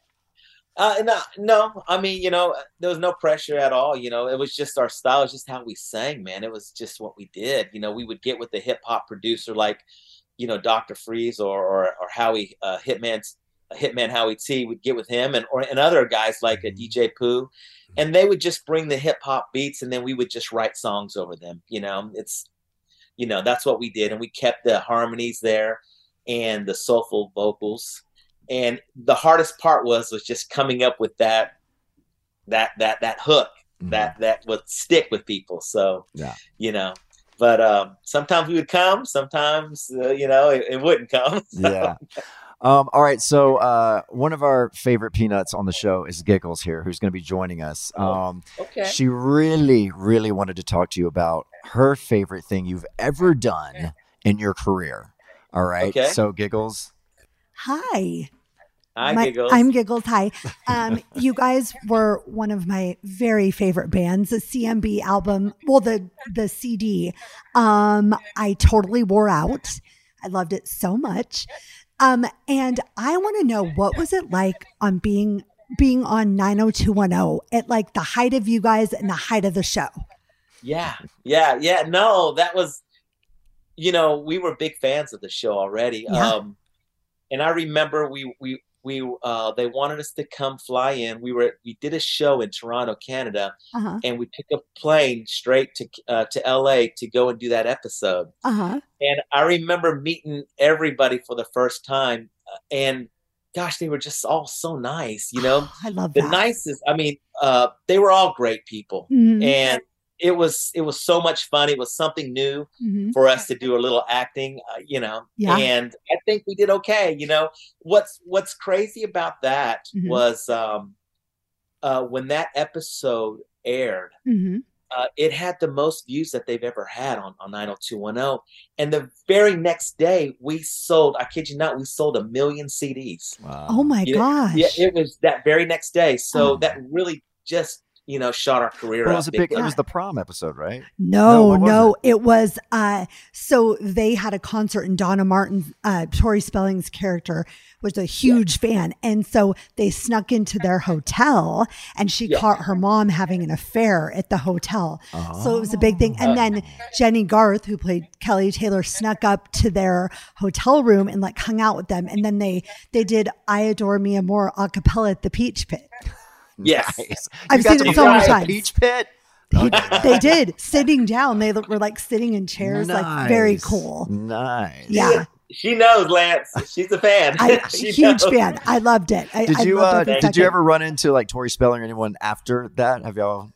S12: Uh, no, no. I mean, you know, there was no pressure at all. You know, it was just our style. It was just how we sang, man. It was just what we did. You know, we would get with the hip hop producer like, you know, Doctor Freeze or or, or Howie uh, Hitman's. Hitman Howie T would get with him and or and other guys like a D J Pooh, and they would just bring the hip hop beats, and then we would just write songs over them. You know, it's, you know, that's what we did, and we kept the harmonies there and the soulful vocals. And the hardest part was was just coming up with that that that that hook mm-hmm. that that would stick with people. So
S7: yeah,
S12: you know. But um, sometimes we would come, sometimes uh, you know it, it wouldn't come. So.
S7: Yeah. Um, all right. So, uh, one of our favorite peanuts on the show is Giggles here, who's going to be joining us. Um,
S12: okay.
S7: She really, really wanted to talk to you about her favorite thing you've ever done in your career. All right.
S12: Okay.
S7: So Giggles.
S13: Hi.
S12: Hi,
S13: my,
S12: Giggles.
S13: I'm Giggles. Hi. Um, you guys were one of my very favorite bands, the C M B album. Well, the, the C D, um, I totally wore out. I loved it so much. Um, and I want to know, what was it like on being, being on nine oh two one oh at like the height of you guys and the height of the show?
S12: Yeah. Yeah. Yeah. No, that was, you know, we were big fans of the show already.
S13: Yeah.
S12: Um, and I remember we, we, we, uh, they wanted us to come fly in. We were, we did a show in Toronto, Canada,
S13: uh-huh.
S12: and we took a plane straight to, uh, to L A to go and do that episode.
S13: Uh-huh.
S12: And I remember meeting everybody for the first time, uh, and gosh, they were just all so nice, you know.
S13: I love
S12: the
S13: that.
S12: nicest. I mean, uh, they were all great people,
S13: mm-hmm.
S12: and it was it was so much fun. It was something new
S13: mm-hmm.
S12: for us to do a little acting, uh, you know.
S13: Yeah.
S12: And I think we did okay. You know, what's what's crazy about that
S13: mm-hmm.
S12: was um, uh, when that episode aired.
S13: Mm-hmm.
S12: Uh, it had the most views that they've ever had on, on nine oh two one oh. And the very next day, we sold, I kid you not, we sold a million C Ds.
S7: Wow.
S13: Oh my
S12: you
S13: gosh.
S12: Know, yeah, it was that very next day. So
S13: oh.
S12: that really just, you know, shot our career
S7: well, it
S12: up.
S7: was a big, it was the prom episode, right?
S13: No,
S7: no,
S13: no,
S7: it?
S13: it was, uh, so they had a concert and Donna Martin, uh, Tori Spelling's character was a huge yeah. fan. And so they snuck into their hotel and she yeah. caught her mom having an affair at the hotel. Oh. So it was a big thing. And uh, then Jenny Garth, who played Kelly Taylor, snuck up to their hotel room and like hung out with them. And then they, they did I Adore Me More a cappella at the Peach Pit.
S12: Yes.
S7: Nice.
S13: I've seen it so many times.
S7: Peach Pit.
S13: They, they did sitting down. They were like sitting in chairs,
S7: nice.
S13: like very cool.
S7: Nice.
S13: Yeah.
S12: She knows, Lance. She's a fan.
S13: I,
S12: she
S13: huge
S12: knows.
S13: fan. I loved it. I,
S7: did
S13: I
S7: you
S13: loved
S7: uh,
S13: it
S7: did you ever run into like Tori Spelling or anyone after that? Have y'all?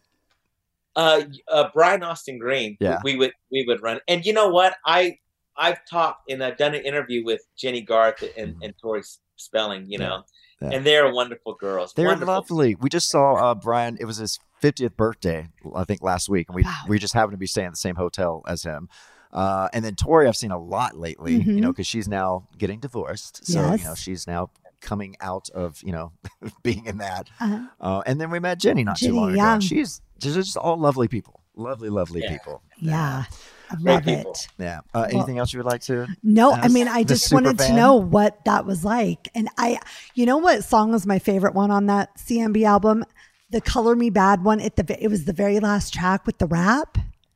S12: Uh, uh, Brian Austin Green.
S7: Yeah.
S12: We, we would we would run. And you know what? I I've talked and I've done an interview with Jenny Garth and, and Tori Spelling. You know.
S7: Yeah.
S12: And they're wonderful girls.
S7: They're
S12: wonderful.
S7: lovely. We just saw uh, Brian. It was his fiftieth birthday, I think, last week, and we
S13: wow.
S7: we just happened to be staying at the same hotel as him. Uh, and then Tori, I've seen a lot lately,
S13: mm-hmm.
S7: you know, because she's now getting divorced, so
S13: yes.
S7: you know she's now coming out of you know being in that.
S13: Uh-huh.
S7: Uh, and then we met Jenny not
S13: Jenny,
S7: too long
S13: yeah.
S7: ago. She's she's just all lovely people, lovely, lovely
S12: yeah.
S7: people.
S13: Yeah. I love
S12: Great
S13: it.
S12: people.
S7: Yeah. Uh, anything
S13: well,
S7: else you would like to?
S13: No,
S7: ask
S13: I mean, I
S7: the
S13: just
S7: super
S13: wanted
S7: fan?
S13: to know what that was like. And I, you know what song was my favorite one on that C M B album? The Color Me Badd one. At the, it was the very last track with the rap.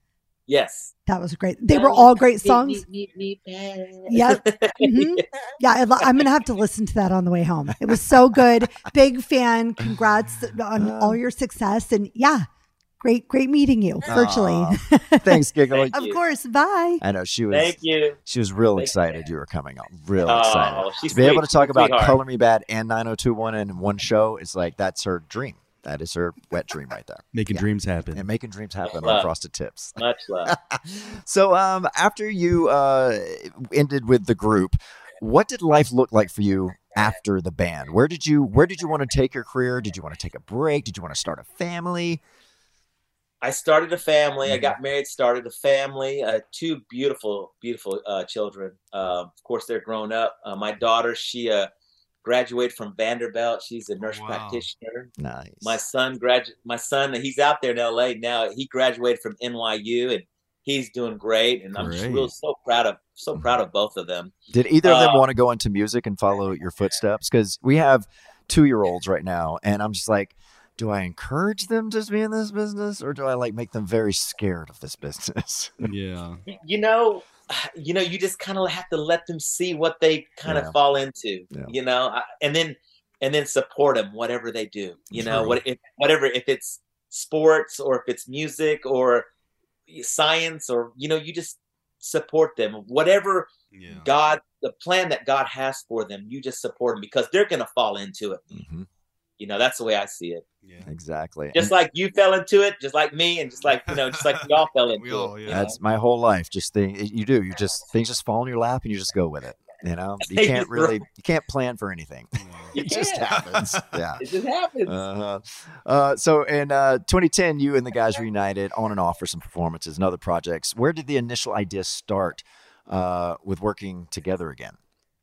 S12: Yes.
S13: That was great. They were all great songs.
S12: Me, me, me,
S13: Yeah. Mm-hmm. Yeah. I lo- I'm going to have to listen to that on the way home. It was so good. Big fan. Congrats on all your success. And yeah, Great, great meeting you virtually.
S7: Aw, thanks, Giggly.
S13: Of course. Bye.
S7: I know she was.
S12: Thank you.
S7: She was real
S12: Thank
S7: excited you were coming on. Real
S12: Oh,
S7: excited
S12: she's
S7: to be able
S12: sweet.
S7: to talk
S12: She's a
S7: about
S12: sweetheart.
S7: Color Me Bad and nine oh two one in one show. It's like that's her dream. That is her wet dream right there.
S8: Making
S7: Yeah.
S8: dreams happen.
S7: And making dreams happen
S12: Much love.
S7: on Frosted Tips.
S12: Much love.
S7: So, um, after you uh, ended with the group, what did life look like for you after the band? Where did you Where did you want to take your career? Did you want to take a break? Did you want to start a family?
S12: I started a family. I got married, started a family, uh, two beautiful, beautiful uh, children. Uh, of course, they're grown up. Uh, my daughter, she uh, graduated from Vanderbilt. She's a nurse
S7: Wow.
S12: practitioner.
S7: Nice.
S12: My son gradu- My son, he's out there in L A now. He graduated from N Y U, and he's doing great. And I'm just
S7: Great.
S12: real so proud of so proud of both of them.
S7: Did either of them
S12: Uh,
S7: want to go into music and follow your footsteps? Because we have two year olds right now, and I'm just like, do I encourage them to be in this business, or do I like make them very scared of this business?
S8: Yeah.
S12: You know, you know, you just kind of have to let them see what they kind
S7: Yeah.
S12: of fall into.
S7: Yeah.
S12: You know, I- and then and then support them whatever they do. You know,
S8: True.
S12: what if whatever if it's sports or if it's music or science or you know, you just support them. Whatever
S8: Yeah.
S12: God, the plan that God has for them, you just support them because they're gonna fall into it.
S7: Mhm.
S12: You know, that's the way I see it.
S8: Yeah.
S7: Exactly.
S12: Just
S7: And
S12: like you fell into it, just like me, and just like you know, just like we all fell into
S8: We all,
S12: it.
S8: yeah.
S12: you know?
S7: that's my whole life. Just think you do. You just things just fall in your lap, and you just go with it. You know, you can't really, you can't plan for anything.
S12: You
S7: It just
S12: can't.
S7: happens. Yeah.
S12: It just happens.
S7: Uh-huh. Uh, so in uh, twenty ten, you and the guys reunited on and off for some performances and other projects. Where did the initial idea start uh, with working together again?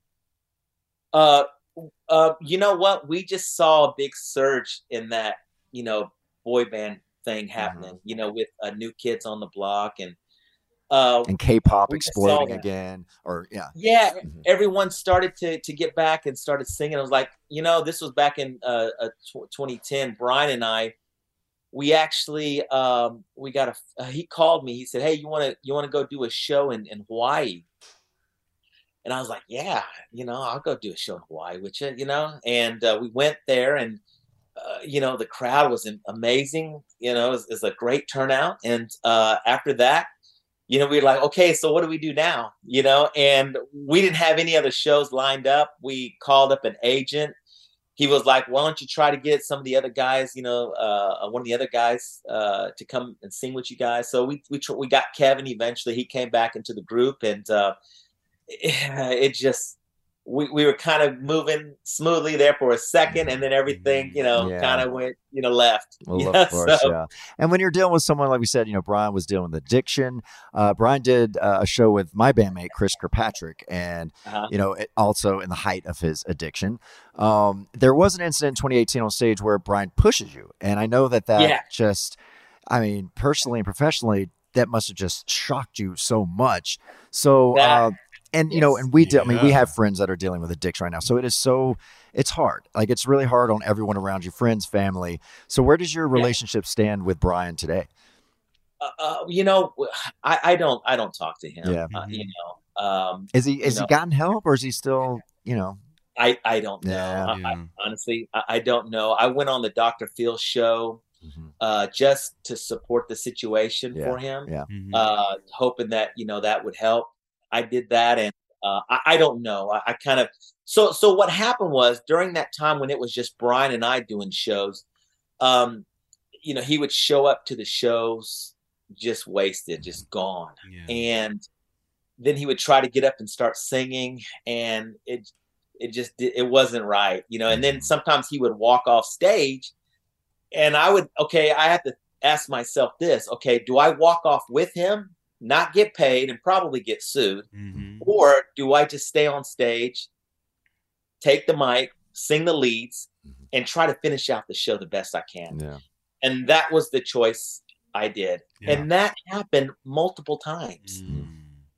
S12: Uh, uh, you know what? We just saw a big surge in that, you know, boy band thing happening. You know, with uh, New Kids on the Block and uh,
S7: And K-pop
S12: we just
S7: exploding
S12: saw that.
S7: again, or yeah,
S12: yeah,
S7: Mhm.
S12: everyone started to to get back and started singing. I was like, you know, this was back in uh, uh tw- twenty ten. Brian and I, we actually um we got a uh, he called me. He said, "Hey, you want to you want to go do a show in in Hawaii?" And I was like, "Yeah, you know, I'll go do a show in Hawaii with you, you know." And uh, we went there, and uh, you know, the crowd was am- amazing. You know, it was, it was a great turnout. And uh, after that, you know, we were like, okay, so what do we do now? You know, and we didn't have any other shows lined up. We called up an agent. He was like, why don't you try to get some of the other guys, you know, uh, one of the other guys uh, to come and sing with you guys. So we we tr- we got Kevin eventually. He came back into the group, and uh, it, it just we, we were kind of moving smoothly there for a second, and then everything, you know,
S7: Yeah.
S12: kind of went, you know, left.
S7: Well,
S12: you
S7: of
S12: know,
S7: course,
S12: so-
S7: yeah. And when you're dealing with someone like we said, you know, Brian was dealing with addiction. Uh, Brian did uh, a show with my bandmate Chris Kirkpatrick, and
S12: Uh-huh.
S7: you know, it, also in the height of his addiction. Um, there was an incident in twenty eighteen on stage where Brian pushes you, and I know that that
S12: Yeah.
S7: just, I mean, personally and professionally, that must have just shocked you so much. So.
S12: That-
S7: uh, And you know,
S12: Yes.
S7: and we deal. I mean, we
S8: Yeah.
S7: have friends that are dealing with addiction right now, so it is so. It's hard. Like it's really hard on everyone around you, friends, family. So where does your relationship stand with Brian today?
S12: uh, uh, you know, I, I don't I don't talk to him.
S7: Yeah.
S12: Uh, you know, um,
S7: Is he? Is
S12: you
S7: he
S12: know,
S7: gotten help, or is he still? You know.
S12: I I don't know.
S7: Yeah.
S12: I, I,
S8: Yeah.
S12: honestly, I, I don't know. I went on the Doctor Phil show uh, just to support the situation
S7: Yeah.
S12: for him,
S7: Yeah.
S8: Mhm.
S12: uh, hoping that you know that would help. I did that, and uh, I, I don't know. I, I kind of so so. What happened was during that time when it was just Brian and I doing shows, um, you know, he would show up to the shows just wasted, just gone,
S8: Yeah.
S12: and then he would try to get up and start singing, and it it just di- it wasn't right, you know. And then sometimes he would walk off stage, and I would okay, I have to ask myself this: okay, do I walk off with him, not get paid, and probably get sued,
S8: Mhm.
S12: or do I just stay on stage, take the mic, sing the leads, and try to finish out the show the best I can?
S7: Yeah.
S12: And that was the choice I did,
S8: Yeah.
S12: and that happened multiple times.
S8: Mm.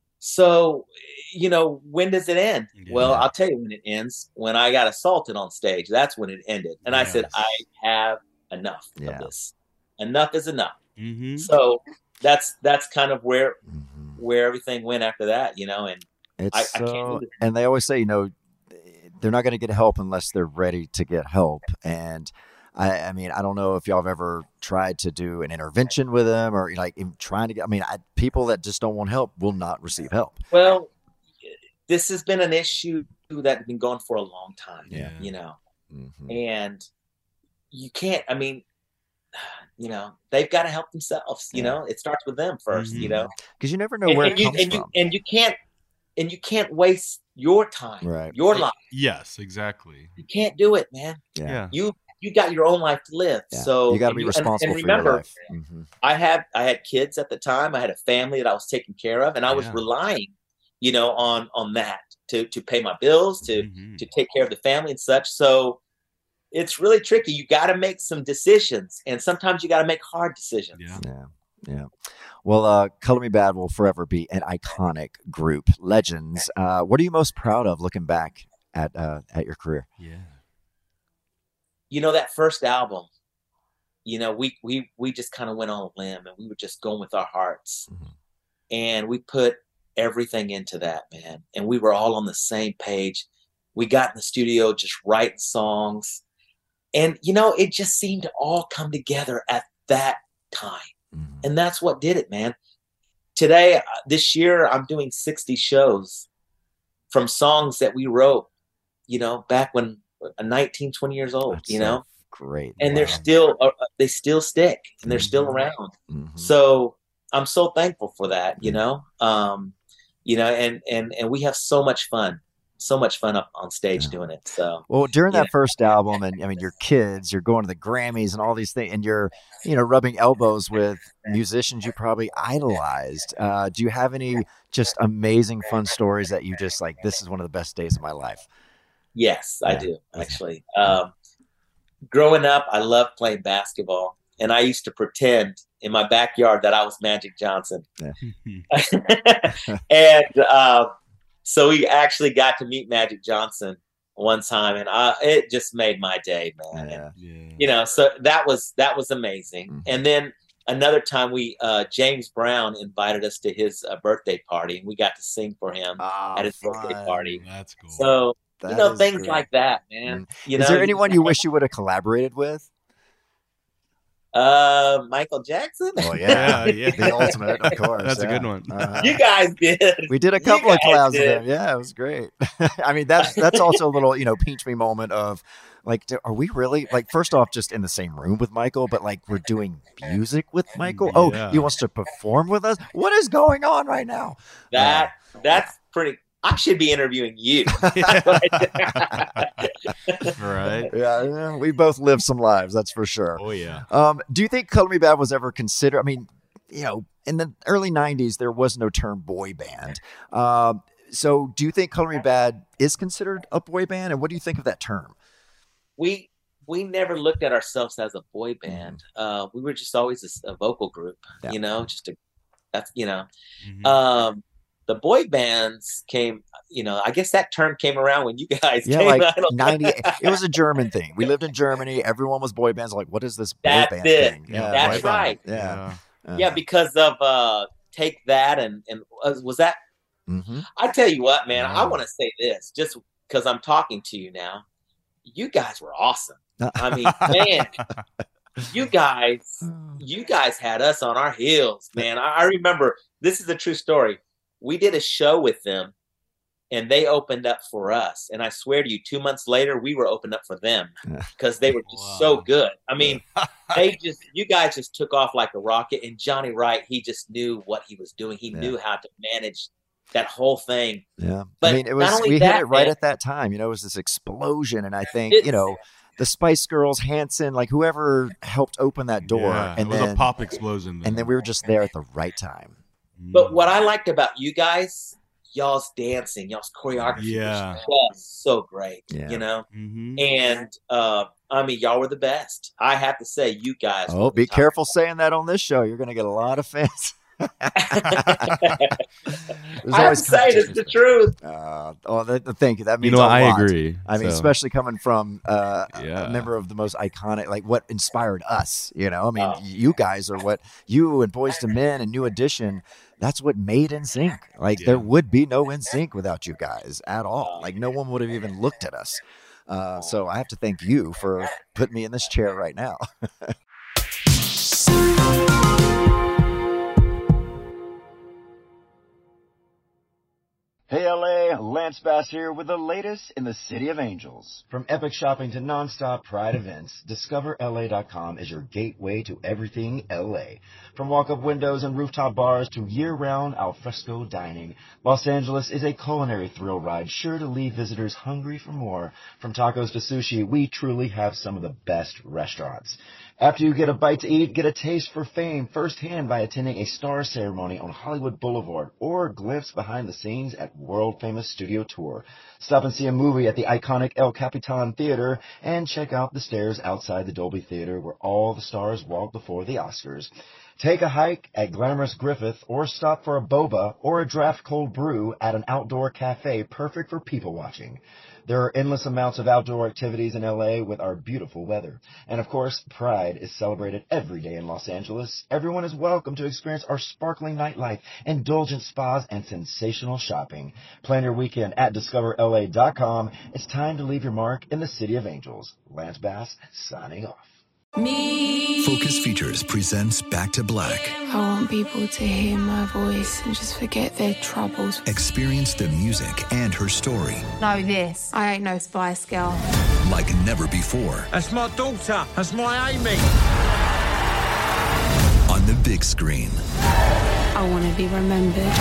S12: So, you know, when does it end? Well,
S8: Yeah.
S12: I'll tell you when it ends. When I got assaulted on stage, that's when it ended. And I said,
S8: Yes.
S12: I have enough
S7: Yeah.
S12: of this. Enough is enough.
S8: Mhm.
S12: So that's that's kind of where
S7: Mhm.
S12: where everything went after that, you know. And
S7: It's
S12: I- I
S7: so,
S12: can't do this.
S7: and they always say, you know, they're not going to get help unless they're ready to get help. And I, I mean, I don't know if y'all have ever tried to do an intervention with them or like even trying to get, I mean, I, people that just don't want help will not receive help.
S12: Well, this has been an issue that's been going for a long time,
S7: Yeah.
S12: you know,
S7: mm-hmm.
S12: and you can't, I mean, you know, they've got to help themselves, you
S7: Yeah.
S12: know, it starts with them first,
S7: mm-hmm.
S12: you know,
S7: because you never know
S12: and,
S7: where
S12: and
S7: it
S12: you,
S7: comes
S12: and
S7: from.
S12: you, and you can't, and you can't waste your time,
S7: right.
S12: your life.
S8: Yes, exactly.
S12: You can't do it, man.
S7: Yeah.
S8: Yeah.
S12: You, you got your own life to live.
S7: Yeah.
S12: So
S7: you got to be
S12: and,
S7: responsible
S12: and
S7: for
S12: remember,
S7: your life. Mm-hmm.
S12: I had, I had kids at the time. I had a family that I was taking care of, and I was
S8: Yeah.
S12: relying, you know, on, on that to, to pay my bills, to,
S8: Mhm.
S12: to take care of the family and such. So it's really tricky. You got to make some decisions, and sometimes you got to make hard decisions.
S8: Yeah.
S7: Yeah. Yeah. Well, uh, Color Me Bad will forever be an iconic group, legends. Uh, what are you most proud of looking back at uh, at your career?
S8: Yeah.
S12: You know, that first album, you know, we we we just kind of went on a limb, and we were just going with our hearts,
S7: Mhm.
S12: and we put everything into that, man. And we were all on the same page. We got in the studio just writing songs, and you know, it just seemed to all come together at that time.
S7: Mm-hmm.
S12: And that's what did it, man. Today, uh, this year, I'm doing sixty shows from songs that we wrote, you know, back when uh, nineteen, twenty years old,
S7: That's
S12: you
S7: so
S12: know,
S7: great.
S12: and
S7: Wow.
S12: they're still, uh, they still stick, and they're still
S7: Mhm.
S12: around.
S7: Mhm.
S12: So I'm so thankful for that, you
S7: Yeah.
S12: know, um, you know, and, and, and we have so much fun, so much fun up on stage
S7: Yeah.
S12: doing it. So,
S7: Well, during
S12: you
S7: that
S12: know.
S7: first album, and I mean, your kids, you're going to the Grammys and all these things, and you're, you know, rubbing elbows with musicians you probably idolized. Uh, do you have any just amazing, fun stories that you just like, this is one of the best days of my life?
S12: Yes, I
S7: Yeah.
S12: do actually. Um, growing up, I loved playing basketball, and I used to pretend in my backyard that I was Magic Johnson. and uh, so we actually got to meet Magic Johnson one time, and I, it just made my day, man.
S7: Yeah.
S12: And, you know, so that was that was amazing.
S7: Mhm.
S12: And then another time, we uh, James Brown invited us to his uh, birthday party, and we got to sing for him
S7: Oh,
S12: at his birthday
S7: fun.
S12: party.
S8: That's cool.
S12: So
S7: That
S12: you know,
S7: is
S12: things
S7: great.
S12: like that, man. You
S7: Is
S12: know,
S7: there
S12: you-
S7: anyone you wish you would have collaborated with?
S12: Uh, Michael Jackson.
S7: Oh yeah,
S8: Yeah, yeah.
S7: the ultimate, of course.
S8: That's a
S7: yeah.
S8: good one.
S7: Uh-huh.
S12: You guys did.
S7: We did a
S12: You
S7: couple of
S12: guys
S7: collabs with
S12: did.
S7: him. Yeah, it was great. I mean, that's that's also a little, you know, pinch me moment of like, do- are we really like? First off, just in the same room with Michael, but like we're doing music with Michael. Oh,
S8: Yeah.
S7: he wants to perform with us. What is going on right now?
S12: That that's pretty. I should be interviewing you.
S8: Right.
S7: Yeah, yeah, we both lived some lives, that's for sure.
S8: Oh yeah.
S7: Um, do you think Color Me Bad was ever considered? I mean, you know, in the early nineties, there was no term boy band. Um, so do you think Color Me Bad is considered a boy band? And what do you think of that term?
S12: we we never looked at ourselves as a boy band. Uh, we were just always a, s- a vocal group.
S7: Yeah.
S12: You know, just a that's you know.
S8: Mhm.
S12: Um, the boy bands came. You know, I guess that term came around when you guys
S7: Yeah,
S12: came.
S7: like
S12: I don't know.
S7: ninety. It was a German thing. We lived in Germany. Everyone was boy bands. Like, what is this boy
S12: That's
S7: band
S12: it.
S7: thing?
S12: That's
S7: boy band.
S12: right.
S7: Yeah. Uh,
S12: Yeah, because of uh, Take That and and was, was that.
S7: hmm
S12: I tell you what, man, I
S8: Yeah.
S12: want to say this just because I'm talking to you now. You guys were awesome. I mean, man, you guys, you guys had us on our heels, man. I, I remember, this is a true story. We did a show with them, and they opened up for us. And I swear to you, two months later, we were opened up for them because they were just so
S8: Wow.
S12: good. I mean, they just, you guys just took off like a rocket. And Johnny Wright, he just knew what he was doing. He
S7: Yeah.
S12: knew how to manage that whole thing.
S7: Yeah.
S12: But
S7: I mean, it
S12: not
S7: was,
S12: only
S7: we
S12: that,
S7: hit it right
S12: man.
S7: at that time. You know, it was this explosion. And I think,
S12: It's-
S7: you know, the Spice Girls, Hanson, like whoever helped open that door.
S8: Yeah,
S7: and
S8: it was
S7: then,
S8: a pop explosion.
S7: and then we were just there at the right time.
S12: But what I liked about you guys, y'all's dancing, y'all's choreography
S8: Yeah.
S12: was just so great,
S7: Yeah.
S12: you know?
S8: Mm-hmm.
S12: And, uh, I mean, y'all were the best. I have to say, you guys.
S7: Oh,
S12: were the
S7: be
S12: top.
S7: careful saying that on this show. You're going to get a lot of fans. There's
S12: I have
S7: always
S12: to say, it's the
S7: competition.
S12: truth.
S7: Uh, oh, that, thank you. That
S8: You
S7: means
S8: know,
S7: a
S8: I
S7: lot.
S8: agree.
S7: I mean,
S8: so.
S7: especially coming from uh,
S8: Yeah.
S7: a member of the most iconic, like what inspired us. You know, I mean,
S12: Oh.
S7: you guys are what you and Boyz two Men and New Edition. That's what made N Sync. Like
S8: Yeah.
S7: there would be no N Sync without you guys at all. Like no one would have even looked at us. Uh, so I have to thank you for putting me in this chair right now.
S1: Hey L A, Lance Bass here with the latest in the City of Angels. From epic shopping to non-stop Pride events, Discover L A dot com is your gateway to everything L A. From walk-up windows and rooftop bars to year-round alfresco dining, Los Angeles is a culinary thrill ride sure to leave visitors hungry for more. From tacos to sushi, we truly have some of the best restaurants. After you get a bite to eat, get a taste for fame firsthand by attending a star ceremony on Hollywood Boulevard or a glimpse behind the scenes at world-famous Studio Tour. Stop and see a movie at the iconic El Capitan Theater and check out the stairs outside the Dolby Theater where all the stars walk before the Oscars. Take a hike at glamorous Griffith or stop for a boba or a draft cold brew at an outdoor cafe perfect for people watching. There are endless amounts of outdoor activities in L A with our beautiful weather. And of course, Pride is celebrated every day in Los Angeles. Everyone is welcome to experience our sparkling nightlife, indulgent spas, and sensational shopping. Plan your weekend at Discover L A dot com. It's time to leave your mark in the City of Angels. Lance Bass, signing off.
S3: Me. Focus Features presents Back to Black.
S2: I want people to hear my voice and just forget their troubles.
S3: Experience the music and her story.
S9: Know this, I ain't no Spice Girl.
S3: Like never before.
S4: That's my daughter. That's my Amy.
S3: On the big screen.
S2: I want to be remembered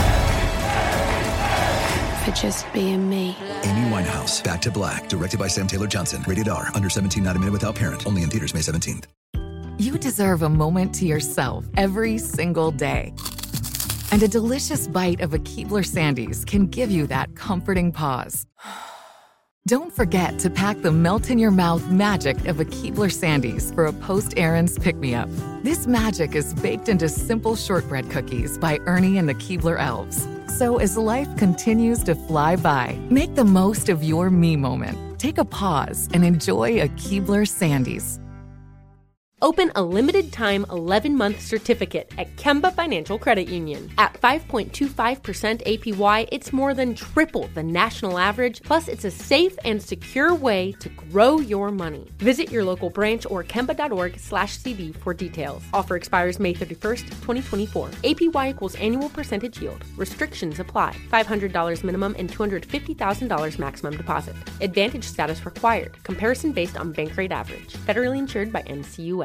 S2: for just being me.
S3: Amy Winehouse, Back to Black, directed by Sam Taylor Johnson. Rated R, under seventeen, not a minute without parent. Only in theaters May seventeenth.
S10: You deserve a moment to yourself every single day. And a delicious bite of a Keebler Sandies can give you that comforting pause. Don't forget to pack the melt-in-your-mouth magic of a Keebler Sandies for a post-errands pick-me-up. This magic is baked into simple shortbread cookies by Ernie and the Keebler Elves. So as life continues to fly by, make the most of your me moment. Take a pause and enjoy a Keebler Sandies.
S11: Open a limited-time eleven-month certificate at Kemba Financial Credit Union. At five point two five percent A P Y, it's more than triple the national average, plus it's a safe and secure way to grow your money. Visit your local branch or kemba.org slash CD for details. Offer expires May thirty-first, twenty twenty-four. A P Y equals annual percentage yield. Restrictions apply. five hundred dollars minimum and two hundred fifty thousand dollars maximum deposit. Advantage status required. Comparison based on bank rate average. Federally insured by N C U A.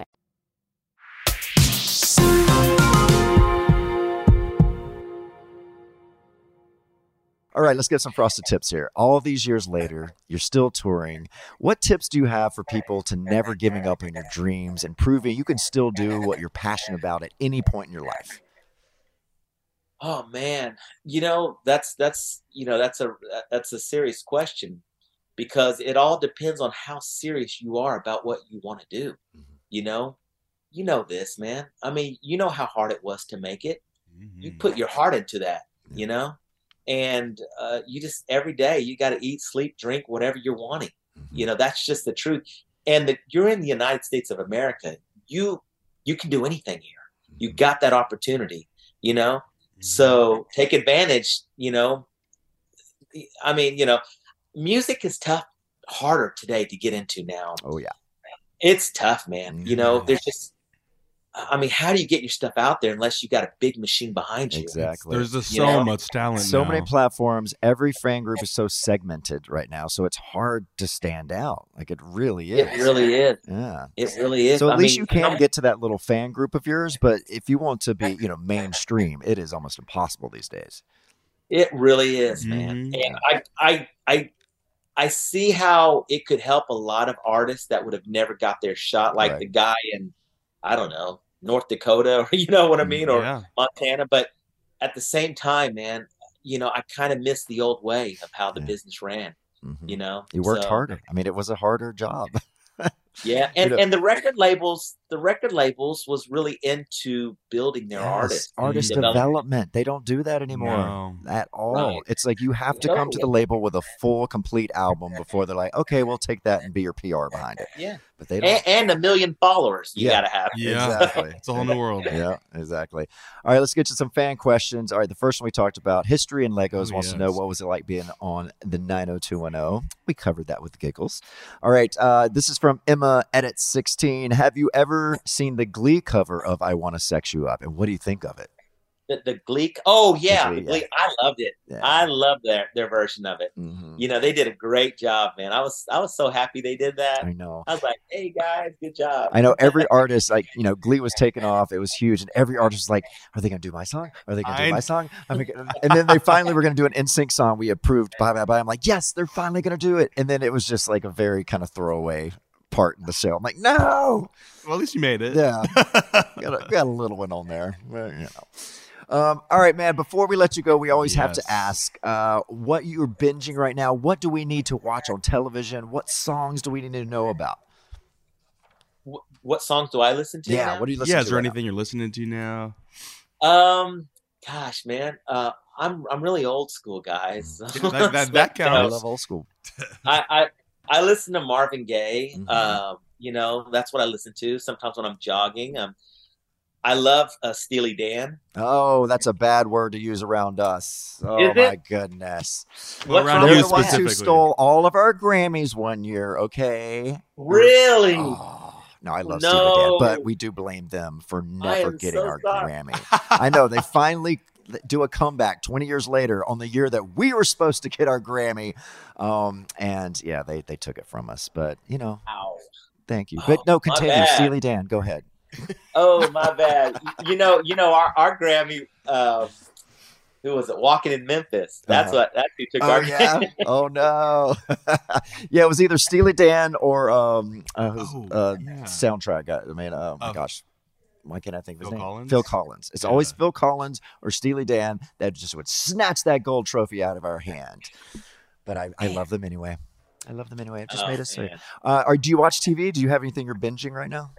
S7: All right, let's get some frosted tips here. All these years later, you're still touring. What tips do you have for people to never giving up on your dreams and proving you can still do what you're passionate about at any point in your life?
S12: Oh man, you know, that's that's you know, that's a that's a serious question because it all depends on how serious you are about what you want to do. Mm-hmm. You know, you know this, man. I mean, you know how hard it was to make it. Mm-hmm. You put your heart into that, yeah. you know? And uh, you just, every day, you got to eat, sleep, drink, whatever you're wanting. Mm-hmm. You know, that's just the truth. And the, you're in the United States of America. You you can do anything here. Mm-hmm. You got that opportunity, you know? Mm-hmm. So take advantage, you know? I mean, you know, music is tough, harder today to get into now.
S7: Oh, yeah.
S12: It's tough, man. You know, there's just, I mean, how do you get your stuff out there unless you got a big machine behind you?
S7: Exactly.
S8: There's just so know? much talent
S7: So
S8: now.
S7: many platforms. Every fan group is so segmented right now. So it's hard to stand out. Like it really is.
S12: It really is.
S7: Yeah.
S12: It really is.
S7: So at
S12: I
S7: least
S12: mean,
S7: you can
S12: you know,
S7: get to that little fan group of yours. But if you want to be, you know, mainstream, it is almost impossible these days.
S12: It really is, man.
S7: Mm-hmm.
S12: And I, I, I, I see how it could help a lot of artists that would have never got their shot, like right. the guy in, I don't know, North Dakota, or you know what I mean, or
S8: yeah.
S12: Montana. But at the same time, man, you know, I kind of miss the old way of how the
S7: yeah.
S12: business ran. Mm-hmm. You know,
S7: you worked
S12: so,
S7: harder. I mean, it was a harder job.
S12: yeah, and
S7: you know?
S12: and the record labels, the record labels was really into building their
S7: Yes,
S12: artists,
S7: artist
S12: developing-
S7: development. They don't do that anymore
S8: No.
S7: at all.
S12: Right.
S7: It's like you have to come to the label with a full, complete album before they're like, okay, we'll take that and be your P R behind it.
S12: Yeah.
S7: But they don't.
S12: And, and a million followers you
S7: Yeah.
S12: got to have.
S8: Yeah.
S7: Exactly.
S8: It's a whole new world.
S7: Yeah, exactly. All right, let's get to some fan questions. All right, the first one we talked about, History and Legos
S8: Oh,
S7: wants to
S8: yes.
S7: know what was it like being on the nine oh two one oh. We covered that with giggles. All right, uh, this is from Emma Edit sixteen. Have you ever seen the Glee cover of I Want to Sex You Up? And what do you think of it?
S12: The, the Glee. Oh yeah,
S7: The
S12: the
S7: Glee,
S12: Glee. I loved it.
S7: Yeah.
S12: I loved their their version of it.
S7: Mhm.
S12: You know, they did a great job, man. I was I was so happy they did that.
S7: I know.
S12: I was like, hey guys, good job.
S7: I know every artist, like, you know, Glee was taking off. It was huge. And every artist was like, are they going to do my song? Are they going to do
S8: I-
S7: my song? I'm gonna... And then they finally were going to do an N Sync song we approved. Bye, bye, bye. I'm like, yes, they're finally going to do it. And then it was just like a very kind of throwaway part in the show. I'm like, no.
S8: Well, at least you made it.
S7: Yeah. got, a, got a little one on there. But, you know. Um, all right, man, before we let you go, we always have to
S8: Yes.
S7: ask uh, what you're binging right now. What do we need to watch on television? What songs do we need to know about?
S12: What, what songs do I listen to?
S7: Yeah,
S12: now?
S7: what do you listen
S8: Yeah,
S7: to?
S8: is there
S7: right now?
S8: anything you're listening to now?
S12: Um, gosh, man, uh, I'm I'm really old school, guys.
S8: Yeah, that- that- that
S12: You know,
S7: I
S8: counts.
S7: love old school.
S12: I, I I listen to Marvin Gaye.
S7: Mhm.
S12: Um, you know, that's what I listen to sometimes when I'm jogging. Um, I love uh, Steely Dan.
S7: Oh, that's a bad word to use around us. Oh,
S12: Is
S7: my
S12: it?
S7: goodness.
S8: Well,
S12: What's
S8: around
S12: wrong
S7: They're
S8: you
S7: the ones who
S8: specifically.
S7: stole all of our Grammys one year, okay?
S12: Really?
S7: Oh, no, I love
S12: No.
S7: Steely Dan, but we do blame them for never
S12: am
S7: getting
S12: so
S7: our
S12: sorry.
S7: Grammy. I know, they finally do a comeback twenty years later on the year that we were supposed to get our Grammy. Um, and yeah, they, they took it from us, but you know,
S12: Ow.
S7: thank you. But no,
S12: my
S7: continue.
S12: bad.
S7: Steely Dan, go ahead.
S12: Oh, my bad. You know, you know, our, our Grammy, uh, who was it? Walking in Memphis. That's
S7: Uh-huh.
S12: what, that's who took
S7: Oh
S12: our
S7: yeah.
S12: Grammy.
S7: Oh no. Yeah, it was either Steely Dan or um uh, who's,
S8: Oh,
S7: uh
S8: yeah.
S7: soundtrack guy. I mean, oh my
S8: Oh.
S7: gosh. Why can't I think of his
S8: Phil
S7: name?
S8: Collins?
S7: Phil Collins. It's
S8: Yeah.
S7: always Phil Collins or Steely Dan that just would snatch that gold trophy out of our hand. But I, I love them anyway. I love them anyway. It just
S12: Oh,
S7: made us say.
S12: man.
S7: Uh, or do you watch T V? Do you have anything you're binging right now?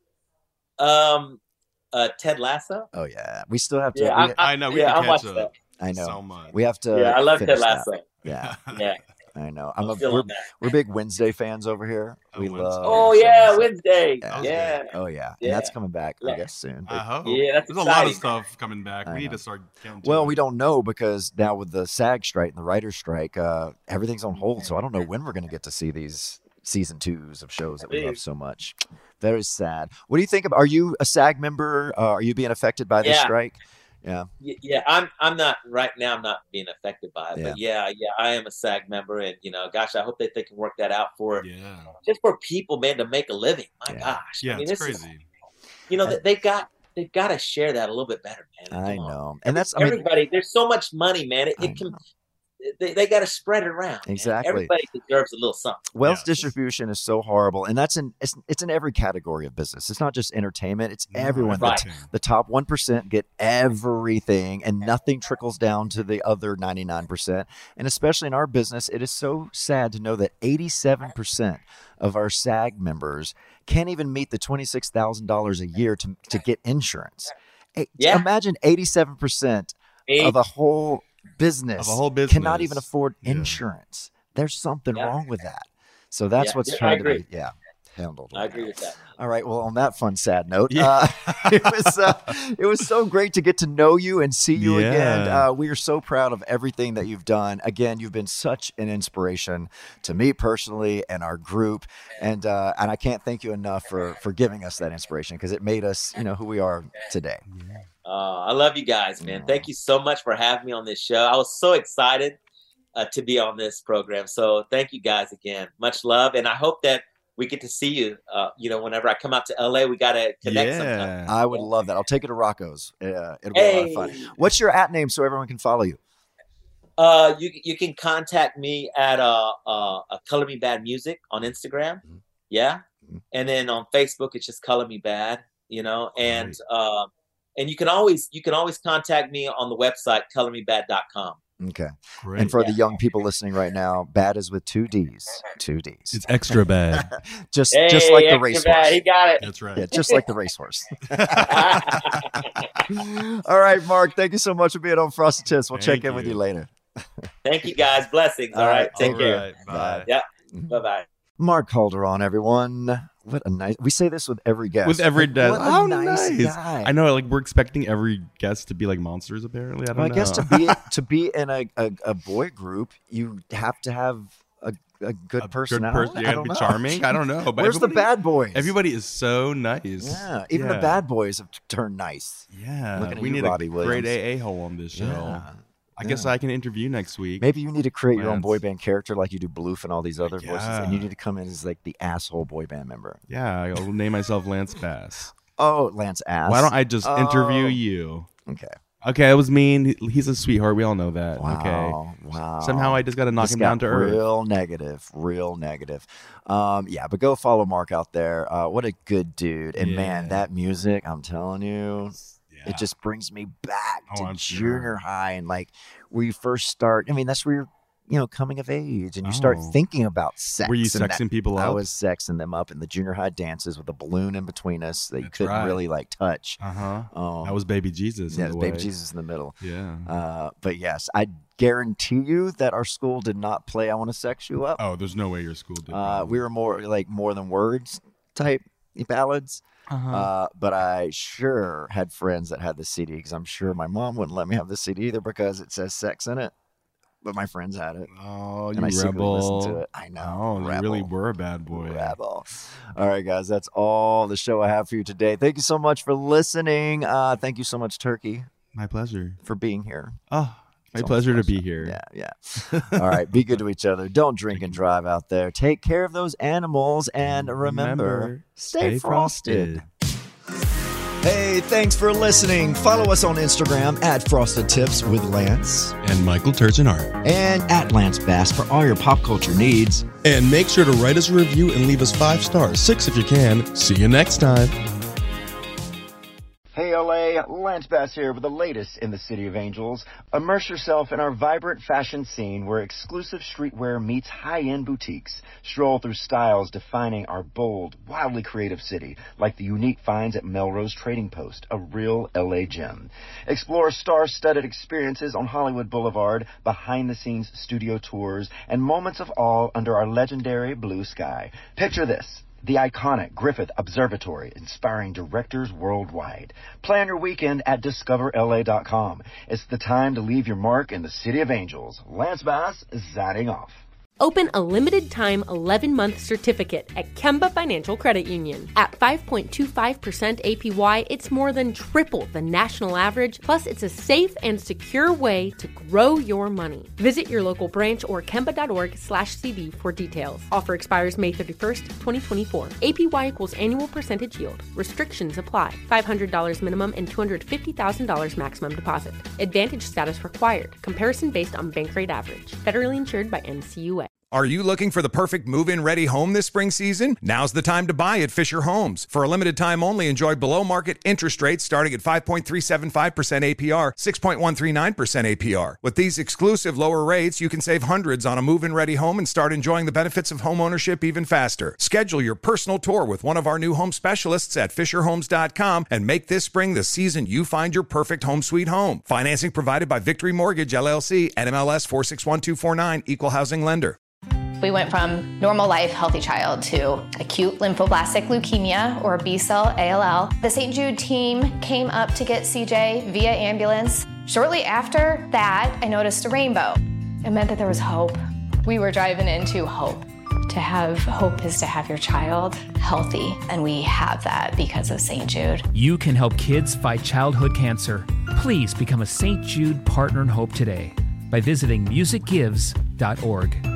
S12: Um, uh, Ted Lasso.
S7: Oh yeah, we still have to.
S12: Yeah,
S7: we-
S12: I,
S8: I know, we
S12: yeah,
S8: can
S12: I
S8: catch
S12: watched
S8: up.
S12: that.
S7: I know.
S8: So much.
S7: We have to.
S12: Yeah, I love
S7: finish
S12: Ted
S7: that.
S12: Lasso.
S7: Yeah,
S12: Yeah.
S7: I know. I'm
S12: I'm
S7: a,
S12: feeling
S7: we're,
S12: that.
S7: we're big Wednesday fans over here.
S8: Oh,
S7: We
S8: Wednesday.
S7: love.
S12: Oh yeah,
S7: Wednesday.
S12: Wednesday.
S7: Yeah.
S12: Yeah.
S7: Oh yeah, and
S12: Yeah.
S7: that's coming back, I
S12: Yeah.
S7: guess, soon.
S8: I
S7: But-
S8: hope.
S12: Yeah, that's
S8: There's a lot of
S12: exciting.
S8: stuff coming back.
S7: I
S8: We need
S7: know.
S8: to start counting.
S7: well, we don't know because now with the SAG strike and the writers' strike, uh, everything's on hold. So I don't know when we're going to get to see these season twos of shows that we love so much. Very sad. What do you think of? Are you a SAG member? Uh, are you being affected by this
S12: Yeah.
S7: strike? Yeah.
S12: Y- Yeah, I'm. I'm not right now. I'm not being affected by it,
S7: Yeah.
S12: but yeah, yeah, I am a SAG member, and you know, gosh, I hope that they can work that out for
S8: Yeah.
S12: just for people, man, to make a living. My
S7: Yeah.
S12: gosh,
S8: Yeah,
S12: I mean,
S8: it's
S12: this is-
S8: crazy.
S12: you know, they, they got they've got to share that a little bit better, man.
S7: I
S12: Come on.
S7: know, and that's. I mean,
S12: Everybody, there's so much money, man. It,
S7: I
S12: it can. They, they got to spread it around. man.
S7: Exactly.
S12: Everybody deserves a little something.
S7: wealth
S8: Yes.
S7: distribution is so horrible, and that's in it's, it's in every category of business. It's not just entertainment; it's everyone. The,
S12: Right.
S7: t- the top one percent get everything, and nothing trickles down to the other ninety-nine percent. And especially in our business, it is so sad to know that eighty-seven percent of our SAG members can't even meet the twenty-six thousand dollars a year to to get insurance. Eh,
S12: Yeah.
S7: Imagine eighty-seven percent of a whole business,
S8: Of a whole
S7: cannot even
S8: business.
S7: afford
S8: Yeah.
S7: insurance. There's something
S12: Yeah.
S7: wrong with that. So that's
S12: Yeah,
S7: what's
S12: yeah, I
S7: trying to
S12: agree.
S7: be, yeah, handled.
S12: I
S7: right
S12: agree
S7: now.
S12: with that.
S7: All right. Well, on that fun, sad note,
S8: Yeah.
S7: uh, it was uh, it was so great to get to know you and see you again.
S8: Yeah.
S7: Uh, we are so proud of everything that you've done. Again, you've been such an inspiration to me personally and our group, and uh, and I can't thank you enough for for giving us that inspiration because it made us, you know, who we are today.
S12: Uh, I love you guys, man. Thank you so much for having me on this show. I was so excited uh, to be on this program. So thank you guys again. Much love, and I hope that we get to see you. Uh, you know, whenever I come out to L A, we gotta connect sometime.
S7: I would love that. I'll take you to Rocco's. Uh, it'll be a lot of fun.
S12: Hey.
S7: What's your at name so everyone can follow you?
S12: Uh, you you can contact me at uh, uh, uh Color Me Bad Music on Instagram.
S7: Mm-hmm.
S12: Yeah, and then on Facebook it's just Color Me Bad. You know, and uh, and you can always you can always contact me on the website color me bad dot com.
S7: Okay.
S8: Great.
S7: And for
S12: Yeah.
S7: the young people listening right now, bad is with two D's. Two D's.
S8: It's extra bad.
S7: just
S12: Hey,
S7: just like the
S12: extra
S7: racehorse.
S12: bad. He got it.
S8: That's right.
S7: Yeah, just like the racehorse. All right, Mark. Thank you so much for being on Frosted Tips. We'll
S8: Thank
S7: check in with
S8: you.
S7: you later.
S12: Thank you, guys. Blessings. All
S7: All
S12: right.
S7: right,
S12: Take
S8: All
S12: care.
S8: right, bye.
S12: Yeah. Bye bye.
S7: Mark Calderon, everyone. What a nice. We say this with every guest.
S8: With every
S7: Like,
S8: guest.
S7: What a
S8: How
S7: nice,
S8: nice.
S7: guy.
S8: I know, like, we're expecting every guest to be like monsters, apparently. I don't
S7: Well, I
S8: know.
S7: guess to be to be in a, a, a boy group, you have to have a, a good
S8: A
S7: personality.
S8: Good person. You
S7: I
S8: gotta
S7: don't
S8: be
S7: know.
S8: charming. I don't know. But
S7: Where's the
S8: everybody-
S7: bad boys?
S8: Everybody is so nice.
S7: Yeah, even
S8: Yeah.
S7: the bad boys have turned nice.
S8: Yeah.
S7: Looking at
S8: we
S7: you,
S8: need
S7: Robbie
S8: a
S7: Williams.
S8: great A A hole on this show.
S7: Yeah.
S8: I guess
S7: Yeah.
S8: I can interview next week.
S7: Maybe you need to create your own
S8: Lance.
S7: boy band character like you do Bloof and all these other voices, and you
S8: Yeah.
S7: need to come in as like the asshole boy band member.
S8: Yeah, I'll name myself Lance Bass.
S7: Oh, Lance Ass.
S8: Why don't I just
S7: Oh.
S8: interview you?
S7: Okay.
S8: Okay, it was mean. He- He's a sweetheart. We all know that.
S7: Wow.
S8: Okay.
S7: Wow.
S8: Somehow I just got to knock
S7: This
S8: him
S7: got
S8: down to earth.
S7: Real negative. Real negative. Um, yeah, but go follow Mark out there. Uh, what a good dude. And man,
S8: Yeah.
S7: that music, I'm telling you, it just brings me back
S8: Oh,
S7: to
S8: I'm
S7: junior
S8: sure.
S7: high and like where you first start. I mean, that's where you're, you know, coming of age and you start
S8: Oh.
S7: thinking about sex.
S8: Were you
S7: and that-
S8: sexing people
S7: I
S8: up?
S7: was sexing them up in the junior high dances with a balloon in between us that you
S8: That's
S7: couldn't
S8: right.
S7: really like touch.
S8: Uh huh.
S7: Um,
S8: That was Baby Jesus.
S7: yeah,
S8: in
S7: it
S8: the
S7: was Baby
S8: way.
S7: Jesus in the middle.
S8: Yeah.
S7: Uh, but yes, I guarantee you that our school did not play I Want to Sex You Up.
S8: Oh, there's no way your school did.
S7: Uh,
S8: that.
S7: we were more like more than words type ballads.
S8: Uh-huh.
S7: Uh, but I sure had friends that had the C D because I'm sure my mom wouldn't let me have the C D either because it says sex in it. But my friends had it.
S8: Oh,
S7: and
S8: you
S7: I secretly
S8: rebel.
S7: listened to it. I know.
S8: Oh, you
S7: rebel.
S8: really were a bad boy.
S7: Rebel. All right, guys, that's all the show I have for you today. Thank you so much for listening. Uh, thank you so much, Turkey,
S8: My pleasure.
S7: for being here.
S8: Oh, my
S7: It's
S8: pleasure to
S7: almost
S8: be
S7: special.
S8: here.
S7: Yeah, yeah. All right, be good to each other. Don't drink and drive out there. Take care of those animals, and remember,
S8: Remember,
S7: stay,
S8: stay
S7: frosted.
S8: frosted.
S7: Hey, thanks for listening. Follow us on Instagram at Frosted Tips with Lance
S8: And Michael Terzenart.
S7: and at Lance Bass for all your pop culture needs.
S8: And make sure to write us a review and leave us five stars, six if you can. See you next time.
S1: Hey L A, Lance Bass here with the latest in the City of Angels. Immerse yourself in our vibrant fashion scene where exclusive streetwear meets high-end boutiques. Stroll through styles defining our bold, wildly creative city, like the unique finds at Melrose Trading Post, a real L A gem. Explore star-studded experiences on Hollywood Boulevard, behind-the-scenes studio tours, and moments of awe under our legendary blue sky. Picture this. The iconic Griffith Observatory, inspiring directors worldwide. Plan your weekend at discover L A dot com. It's the time to leave your mark in the City of Angels. Lance Bass is signing off.
S11: Open a limited-time eleven-month certificate at Kemba Financial Credit Union. At five point two five percent A P Y, it's more than triple the national average, plus it's a safe and secure way to grow your money. Visit your local branch or kemba.org slash CD for details. Offer expires May thirty-first, twenty twenty-four. A P Y equals annual percentage yield. Restrictions apply. five hundred dollars minimum and two hundred fifty thousand dollars maximum deposit. Advantage status required. Comparison based on bank rate average. Federally insured by N C U A.
S14: Are you looking for the perfect move-in ready home this spring season? Now's the time to buy at Fisher Homes. For a limited time only, enjoy below-market interest rates starting at five point three seven five percent A P R, six point one three nine percent A P R. With these exclusive lower rates, you can save hundreds on a move-in ready home and start enjoying the benefits of home ownership even faster. Schedule your personal tour with one of our new home specialists at fisher homes dot com and make this spring the season you find your perfect home sweet home. Financing provided by Victory Mortgage, L L C, N M L S four six one two four nine, Equal Housing Lender.
S15: We went from normal life, healthy child to acute lymphoblastic leukemia, or B-cell A L L. The Saint Jude team came up to get C J via ambulance. Shortly after that, I noticed a rainbow. It meant that there was hope. We were driving into hope. To have hope is to have your child healthy, and we have that because of Saint Jude.
S16: You can help kids fight childhood cancer. Please become a Saint Jude Partner in Hope today by visiting music gives dot org.